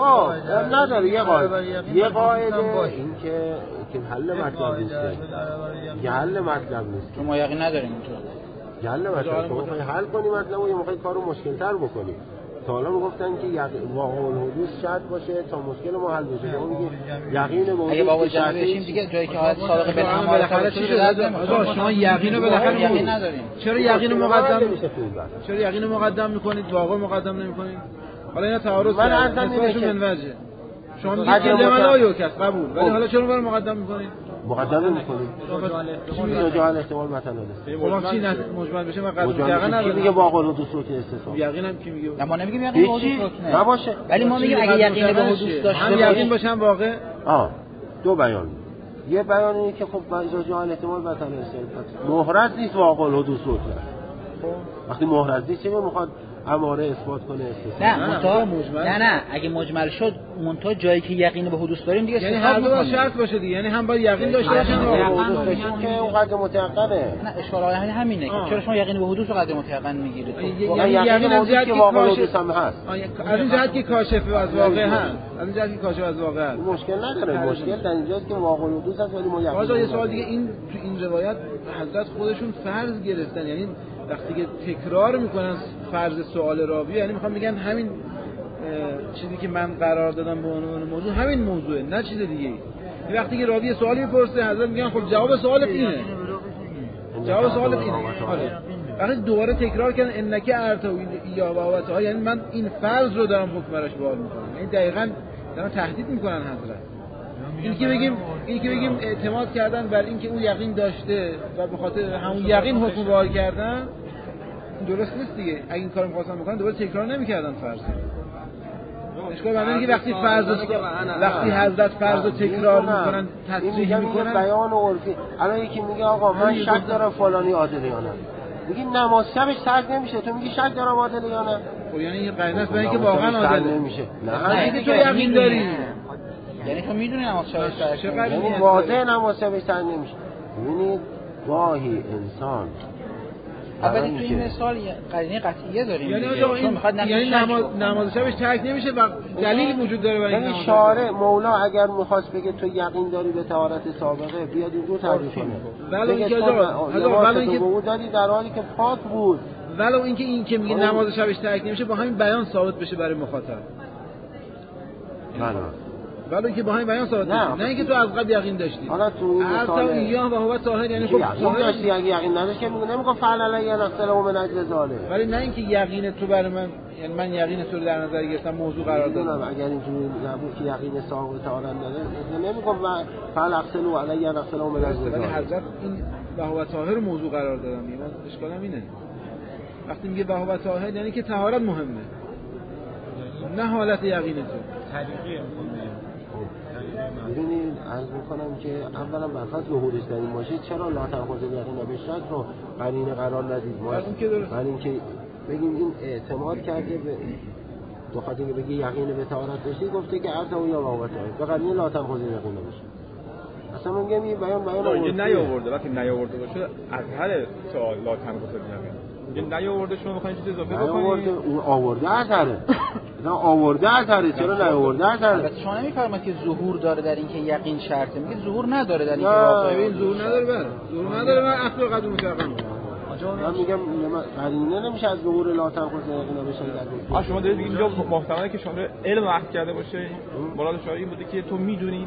خب نداره یه قاعده یه قاعده این که که حل مطلب نیست که حل مطلب نیست که ما یقین نداریم اونجا حل مطلب شما میخوای حل کنی مطلب و یا میخوای کارو مشکل تر بکنی تا حالا میگفتن که واقع الحدوث شرط باشه تا مشکل ما حل بشه شما میگی یقین به اگه واقع جمع بشیم دیگه جایی که حالت سابقه به هم بالاخره چی شده شما یقین رو بالاخره یقین نداریم چرا یقین رو مقدم چرا یقین رو مقدم میکنید واقع مقدم نمیکنید حالا اینا تعارض من اصلا نمیشه منوجه شما میگید که لما لا کس قبول ولی حالا چرا برای مقدم میکنید مقدم نمی‌کنید چی میگه جهل احتمال مثلا خب چی نه مجمل بشه من قضیه یقین ندارم میگه واقع الحدوث رو که استصحاب یقینم کی میگه ما نمیگیم یقین به حدوث نباشه ولی ما میگیم اگه یقین به حدوث داشته هم یقین باشن واقع آه دو بیان یه بیان اینه که خب با جهل احتمال مثلا است محرز نیست واقع الحدوث رو وقتی محرز نیست چه میخواد اماره اثبات کنه نه منتها نه نه اگه مجمل شد منتها جایی که یقین به حدوث داریم دیگه یعنی هر دو شرط باشه دیگه یعنی هم باید یقین داشته باشن و حدوث بشین که اون قدر متيقنه نه اشکال آیه همینه که چرا شما یقین به حدوث رو قدر متيقن میگیرید یعنی یقین از جهت که واقع حدوث هم هست از این جهت که کاشف از واقع هست از این جهت که کاشف از واقع هست مشکل نداره مشکل در اینجاست که واقع حدوث هست ولی ما یقین آقا یه سوال دیگه این تو این روایت حضرت خودشون فرض گرفتن یعنی وقتی که تکرار میکنن فرض سوال راوی یعنی میخوام بگن همین چیزی که من قرار دادم به عنوان موضوع همین موضوعه نه چیز دیگه ای وقتی که راوی سوالی میپرسه حضرت میگن خب جواب سوالت اینه جواب سوالت اینه آره وقتی دوباره تکرار کردن انک ارتو یا بابتها یعنی من این فرض رو دارم حکم براش بار میکنم یعنی دقیقاً دارن تهدید میکنن حضرت این که بگیم این که بگیم اعتماد کردن بر اینکه اون یقین داشته و به خاطر همون یقین حکم بار کردن درست نیست دیگه اگه این کارو می‌خواستن بکنن دوباره تکرار نمی‌کردن فرض اشکال بعدن که وقتی فرض وقتی حضرت فرض رو تکرار می‌کنن تصریح می‌کنن بیان و عرفی الان یکی میگه آقا من شک دارم فلانی عادله یا نه میگی نماز شبش ترک نمیشه تو میگی شک دارم عادله یا نه خب یعنی این قاعده است برای اینکه واقعا عادله نمیشه نه اینکه تو یقین داری یعنی تو میدونی نماز شبش ترک یعنی واضح نماز شبش ترک نمیشه ببینید گاهی انسان البته تو این مثال قرینه قطعیه داریم، یعنی دیگه. آقا این یعنی نماز نماز شبش ترک نمیشه و دلیل وجود داره برای این یعنی شارع مولا اگر می‌خواست بگه تو یقین داری به طهارت سابقه بیاد اینجور تعریف کنه، ولو اینکه ولو اینکه بود داری در حالی که پاک بود، ولو اینکه این که میگه نماز شبش ترک نمیشه با همین بیان ثابت بشه برای مخاطب. بله. ولی که با همین بیان ثابت نه, نه اینکه تو از قبل یقین داشتی. حالا تو مثال یا و هو طاهر یعنی خب یقین داشتی، اگه یقین نداشت که میگه نمیگه فعل علی نفسه من اجل ظالم. ولی نه اینکه یقین تو برای من، یعنی من یقین تو رو در نظر گرفتم موضوع قرار دادم. اگر اینجوری نبود که یقین صاحب تعالی داره نمیگه فعل احسنوا علی نفسه من اجل ظالم. ولی حضرت این و هو طاهر موضوع قرار دادم. من اشکالم اینه وقتی میگه و هو طاهر یعنی که طهارت مهمه، نه حالت یقین تو. طریقی ببینید عرض میکنم که اولا بحث ظهورش در این باشه چرا لا تأخذ یقین به شک رو قرینه قرار ندید ما؟ برای اینکه بگیم این اعتماد کرده به دو خاطر اینکه بگی یقین به طهارت داشتی گفته که ارتا و یا واقعا به قرینه لا تأخذ یقین بشه. اصلا میگم این بیان بیان آورده نیاورده، وقتی نیاورده باشه از هر سوال لا تأخذ یقین این نیاورده شما میخواین چیز اضافه بکنید. اون آورده اثره. نه آورده اثره، چرا نیاورده اثره؟ البته شما نمیفرمایید که ظهور داره در اینکه یقین شرطه، میگه ظهور نداره در اینکه واقعا این ظهور نداره. بله ظهور نداره، من اصل قدم متقم من میگم قرینه نمیشه از ظهور لا تأخذ یقین بشه در. آ شما دارید میگید اینجا محتمله که شما علم عقد کرده باشه، مراد شما این بوده که تو میدونی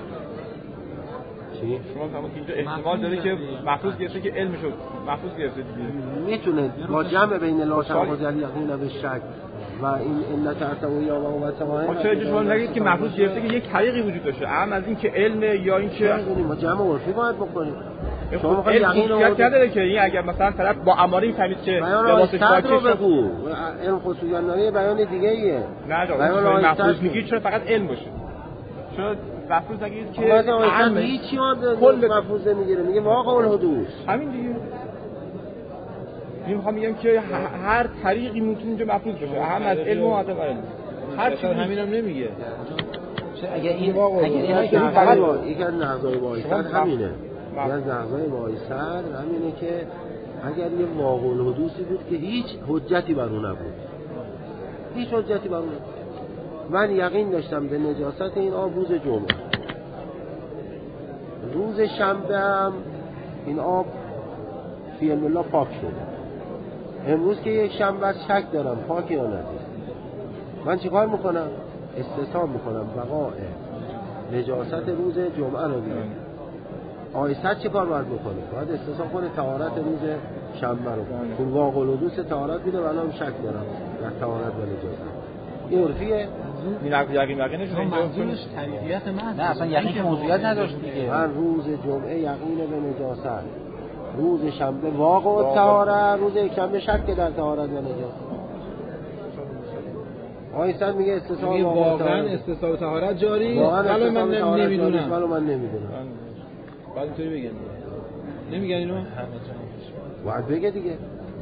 چی؟ شما فهمید که اینجا احتمال داره که محفوظ گرفته که علم شد محفوظ گرفته دیگه میتونه با جمع بین لا تأخذ یقین به شک و این علت ارتوی یا و تمام. ما چرا شما نگید که محفوظ گرفته که یک طریقی وجود داشته اهم از این که علم یا این که ما جمع عرفی باید بکنیم. شما میخواید یقین رو نداره که این اگر مثلا طرف با اماره میفهمید که لباسش پاکه رو بگو علم خصوصیت داره بیان دیگه ایه. نه جان محفوظ میگید چرا فقط علم باشه؟ چرا محفوظ نگید که علم هیچی کل محفوظ نمیگیره، میگه واقع الحدوث همین دیگه. میخوام میگم که هر طریقی ممکن اینجا محفوظ باشه هم از علم و عدم علم هر چیزی همینم نمیگه. اگه این اگه این فقط یک از نقضای وایسر همینه. یک از نقضای وایسر همینه که اگر یه واقع الحدوثی بود که هیچ حجتی بر اون نبود، هیچ حجتی بر اون نبود. من یقین داشتم به نجاست این آب روز جمعه، روز شنبه هم این آب فی علم الله پاک شده. امروز که یک شنبه از شک دارم پاک یا نه، من چیکار میکنم؟ استثاب میکنم بقاء نجاست روز جمعه رو بیارم. آیسر چیکار باید بکنه؟ باید استثاب کنه طهارت روز شنبه رو، چون واقع الحدوث طهارت میده و الان شک دارم در طهارت و نجاست. این عرفیه؟ این یقین یقینش اینجا منظورش طریقیت محض. نه اصلا یقین که موضوعیت نداشت دیگه. من روز جمعه یقین به نجاست، روز شنبه واقع و طهارت، روز یکشنبه شک در طهارت و نجاست. آیسر میگه استصحاب واقعا استصحاب طهارت جاری، ولی من نمیدونم. ولی من نمیدونم. بعد اینطوری بگن. نمیگن اینو؟ باید بگه دیگه.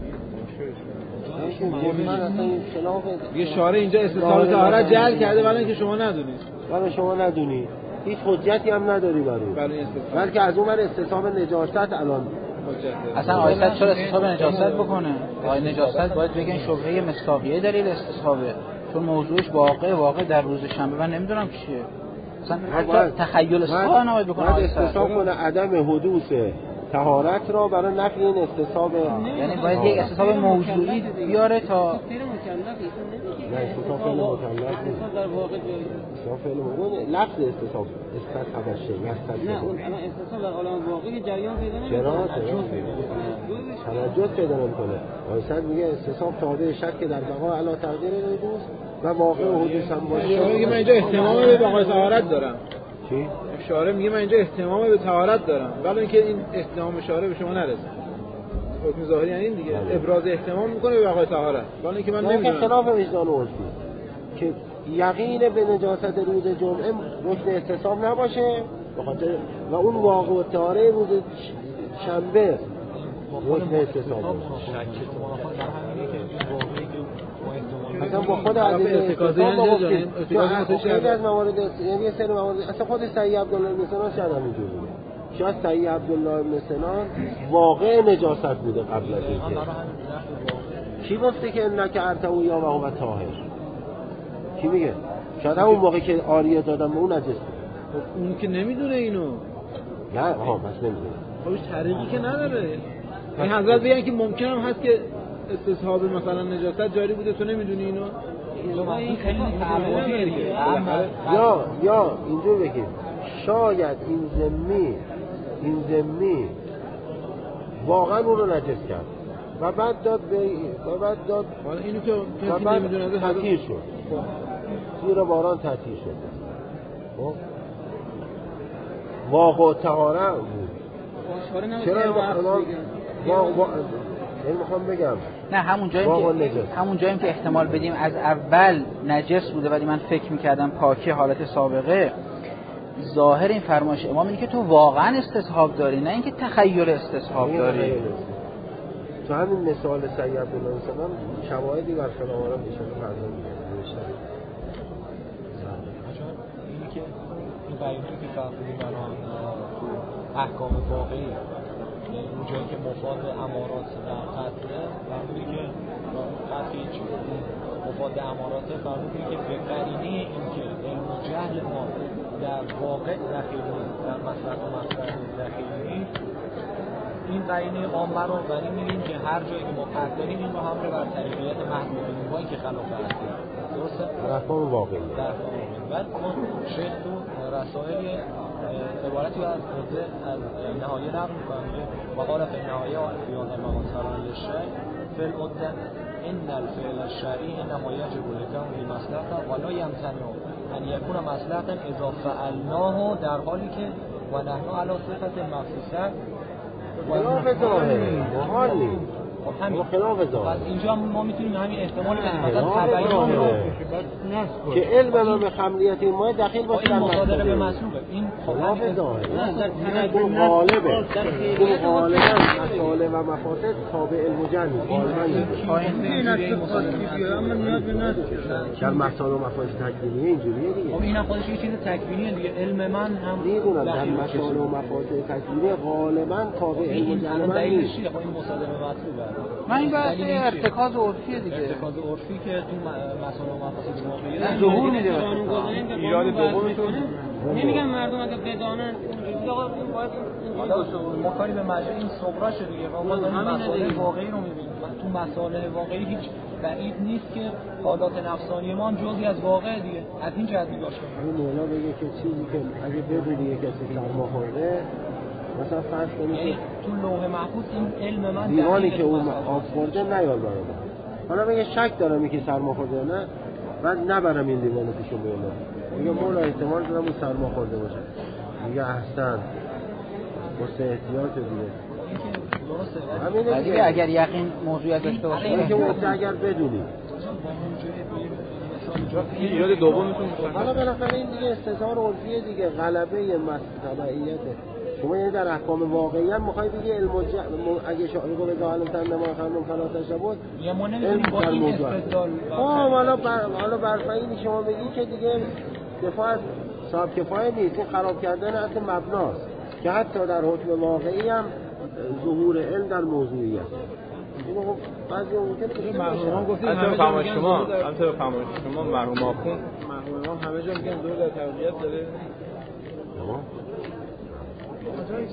یه شارع اینجا استصحاب طهارت جعل کرده ولی اینکه شما ندونید. ولی شما ندونید. هیچ حجتی هم نداری برای. بلکه از اون ور استصحاب نجاست الان اصلا آیت چرا استصحاب نجاست بکنه؟ آیت نجاست باید بگن شبهه مصداقیه دلیل استصحابه، چون موضوعش واقع واقع در روز شنبه من نمیدونم چیه. اصلا حتی تخیل استصحاب نباید بکنه. باید استصحاب کنه عدم حدوث طهارت را برای نفی این استصحاب، یعنی باید یک استصحاب موضوعی بیاره تا نه استصحاب فعل مکلف نیست. استصحاب فعل مکلف لفظ استصحاب استصحاب شه نه اون الان استصحاب در عالم واقعی جریان پیدا نمی‌کنه. چرا توجه پیدا نمی‌کنه. وایسد میگه استصحاب تابع شک در بقا علی تقدیر حدوث و واقع حدوث هم باشه. شما میگه من اینجا اهتمام به بقای طهارت دارم. چی؟ شارع میگه من اینجا اهتمام به طهارت دارم، ولی اینکه این اهتمام شارع به شما نرسه. حکم ظاهری یعنی این دیگه ابراز اهتمام میکنه به بقای طهارت، ولی اینکه من نمیدونم. خلاف وجدان عرفی که یقین به نجاست روز جمعه رکن استصحاب نباشه بخاطر و اون واقع و طهاره روز شنبه رکن استصحاب باشه. اصلا با خود از این ارتکازی انجام خیلی از موارد یعنی یه سری موارد اصلا خود سعی عبدالله مثلا شاید همینجوری شاید سعید عبدالله ابن سنان واقع نجاست بوده قبل از اینکه کی گفته که انک ارتو یا و هو طاهر؟ کی میگه؟ شاید همون موقع که آریه دادم به اون نجس بود. اون که نمیدونه اینو. نه ها پس نمیدونه. خودش طریقی که نداره. این حضرت بگن که ممکن هم هست که استصحاب مثلا نجاست جاری بوده تو نمیدونی اینو. این خیلی تعبدیه. یا یا اینجور بگیم شاید این ذمی این ذمی واقعا اون رو نجس کرد و بعد داد به و بعد داد حالا اینو که و بعد تعطیل شد زیر باران تعطیل شد. خب واقع طهاره بود. چرا واقع این میخوام بگم نه همون جایی که همون جایی که احتمال بدیم از اول نجس بوده ولی من فکر می‌کردم پاکی حالت سابقه. ظاهر این فرمایش امام اینه که تو واقعا استصحاب داری نه اینکه تخیل استصحاب داری. تو همین مثال سید عبدالله مثلا شواهدی بر خلاف آرام ایشون فرض می‌کنه. اینی که این بیانی که فرمودیم برای احکام واقعی اون جایی که مفاد امارات در قطعه فرمودی که قطعی چی مفاد امارات فرمودی که به قرینه این که علم و جهل ما در واقع دخیل نیست در مسلک و مسلک دخیل نیست این قرینه عامه رو بر این می‌بینیم که هر جایی که ما قطع داریم این رو هم رو بر طریقیت محدود نیروهایی که خلاف هستیم درسته؟ در احکام واقعی در احکام واقعی بعد اون شیخ تو رسائل عبارتی از خودزه از نهایه نقل میکنم که وقال فی نهایه فیان مقام سران للشیء فی العده ان الفعل الشرعی انما یجب لکون مصلحه ولا یمتنع ان یکون مصلحه اذا فعلناه در حالی که و نحن علی صفت مخصوصه خلاف ظاهره محال نیست. خب همین خلاف ظاهره اینجا ما میتونیم همین احتمال مثلا تبیین رو که علم ما به خمریت ما دخیل باشه در مصادره به مسلوبه این خلاف ظاهره این غالبه این غالبا مسائل و مفاسد تابع علم و جهل در مسائل و مفاسد تکوینیه اینجوریه دیگه. خب این خودش یه چیز تکوینیه دیگه علم من هم میدونم در مسائل و مفاسد تکوینیه غالبا تابع علم و جهل من نیست. خب این مصادره مطلوبه من این بحث ارتکاز عرفیه دیگه ارتکاز عرفی که تو مسائل و مفاسد واقعی ظهور میده ایراد دومتون نمیگم مردم اگه بدانن آقا باید حالا ما کاری به مجرد این صغرا شده دیگه ما داریم مسائل واقعی رو میبینیم تو مسائل واقعی هیچ بعید نیست که حالات نفسانی ما هم جزئی از واقع دیگه از این جهت نگاه کنیم. این مولا بگه که چیزی که اگه بدونی کسی سرما خورده مثلا فرض کنید یعنی تو لوح محفوظ این علم من دیوانی که اون آب خورده نیار برام حالا بگه شک دارم این که سرما خورده نه بعد نبرم این دیوانو پیشو مولا میگه مولا احتمال دارم اون سرما خورده باشه میگه احسن واسه احتیاط دیگه همینه دیگه اگر یقین موضوعیت داشته باشه اینه که واسه اگر بدونی ایراد دومتون حالا بالاخره این دیگه استظهار عرفیه دیگه غلبه مستبعیته. شما یعنی در احکام واقعی هم میخوای بگی علم و جهل اگه شاعر به ظالم تن ما خانم فلا تشبود یا ما نمیدونیم با این استدلال ها حالا بر حالا بر این شما بگی که دیگه دفاع از صاحب کفایه نیست این خراب کردن اصل مبناست که حتی در حکم واقعی هم ظهور علم در موضوعیت اینو خب بعضی ممکنه مرحوم گفتیم همه جا شما همه فرمایش شما مرحوم آخوند مرحوم همه جا میگن دور در تربیت داره این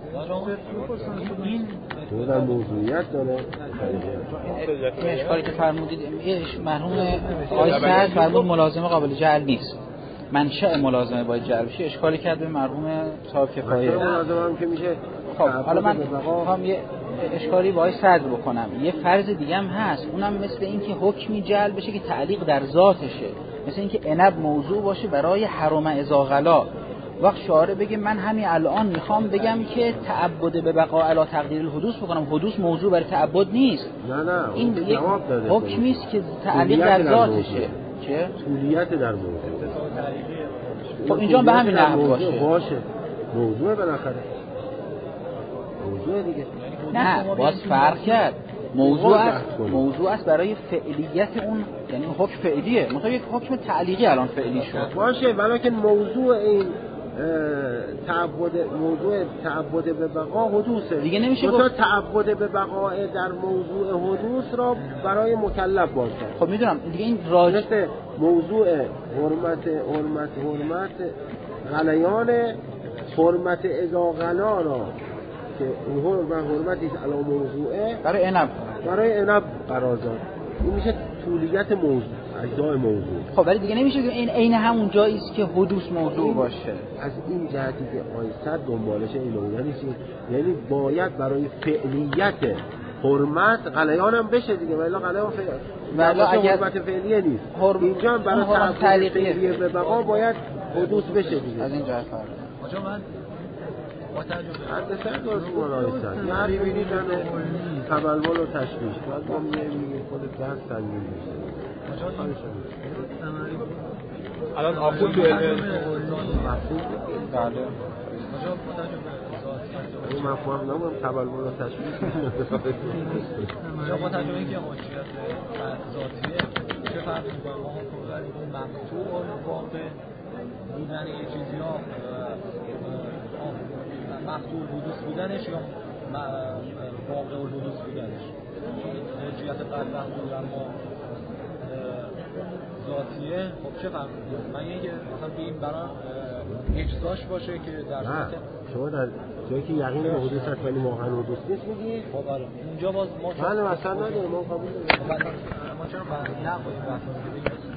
تو در موضوعیت داره این اشکالی که فرمودید مرحوم آقای سعد فرمود ملازمه قابل جعل نیست منشأ ملازمه باید جعل بشه اشکالی کرد به مرحوم صاحب کفایه ملازمه هم که میشه خب حالا من میخوام یه اشکالی با آقای سعد بکنم یه فرض دیگه هم هست اونم مثل این که حکمی جعل بشه که تعلیق در ذاتشه مثل این که عنب موضوع باشه برای حرم اذا غلا وقت شاعر بگه من همین الان میخوام بگم که تعبد به بقاء علی تقدیر الحدوث بکنم حدوث موضوع برای تعبد نیست نه نه این یک حکمی است که تعلیق در ذاتشه چه طولیت در موضوع خب اینجا به همین نحو باشه باشه موضوع بالاخره موضوع دیگه نه باز فرق کرد موضوع است موضوع است برای فعلیت اون یعنی حکم فعلیه مثلا یک حکم تعلیقی الان فعلی شد باشه ولی که موضوع این تعبد موضوع تعبد به بقا حدوثه دیگه نمیشه گفت گفت تعبد به بقا در موضوع حدوث را برای مکلف باشه. خب میدونم دیگه این راج مثل موضوع حرمت حرمت حرمت غلیان حرمت اذا غلا را که حرمت حرمتی است علی موضوعه برای عنب برای عنب قرار داد. این میشه طولیت موضوع اجزای موضوع. خب ولی دیگه نمیشه که این عین همون جایی است که حدوث موضوع باشه. از این جهتی که آیسد دنبالش این یعنی چی؟ یعنی باید برای فعلیت حرمت غلیان هم بشه دیگه، ولی غلیان فعل ولی اگر حرمت فعلیه نیست حرم... اینجا برای تعبد فعلیه به بقا باید حدوث بشه دیگه. از این جهت فرق آجا من با تجربه حد سر درست آیسد یه حرفی میزنه تبلبل و تشویش باید ما میگیم خود دست سنگین میشه. الان آخون تو علم مفهوم بله این مفهوم نمونم تبلبل و تشویش جا با تجربه اینکه حجیت ذاتیه چه فرق میکنه ما هم کنیم اون مقطوع و واقع بودن یه چیزی ها مقطوع حدوث بودنش یا واقع و حدوث بودنش حجیت قد مقطوع اما ذاتیه خب چه فرق میکنه؟ من یه مثلا بگیم برای اجزاش باشه که در صورت شما در جایی که یقین به حدوث هست ولی واقعا حدوث نیست میگی؟ خب آره اونجا باز ما بله مثلا نداره ما قبول داریم ما چرا باید نخواهیم بحث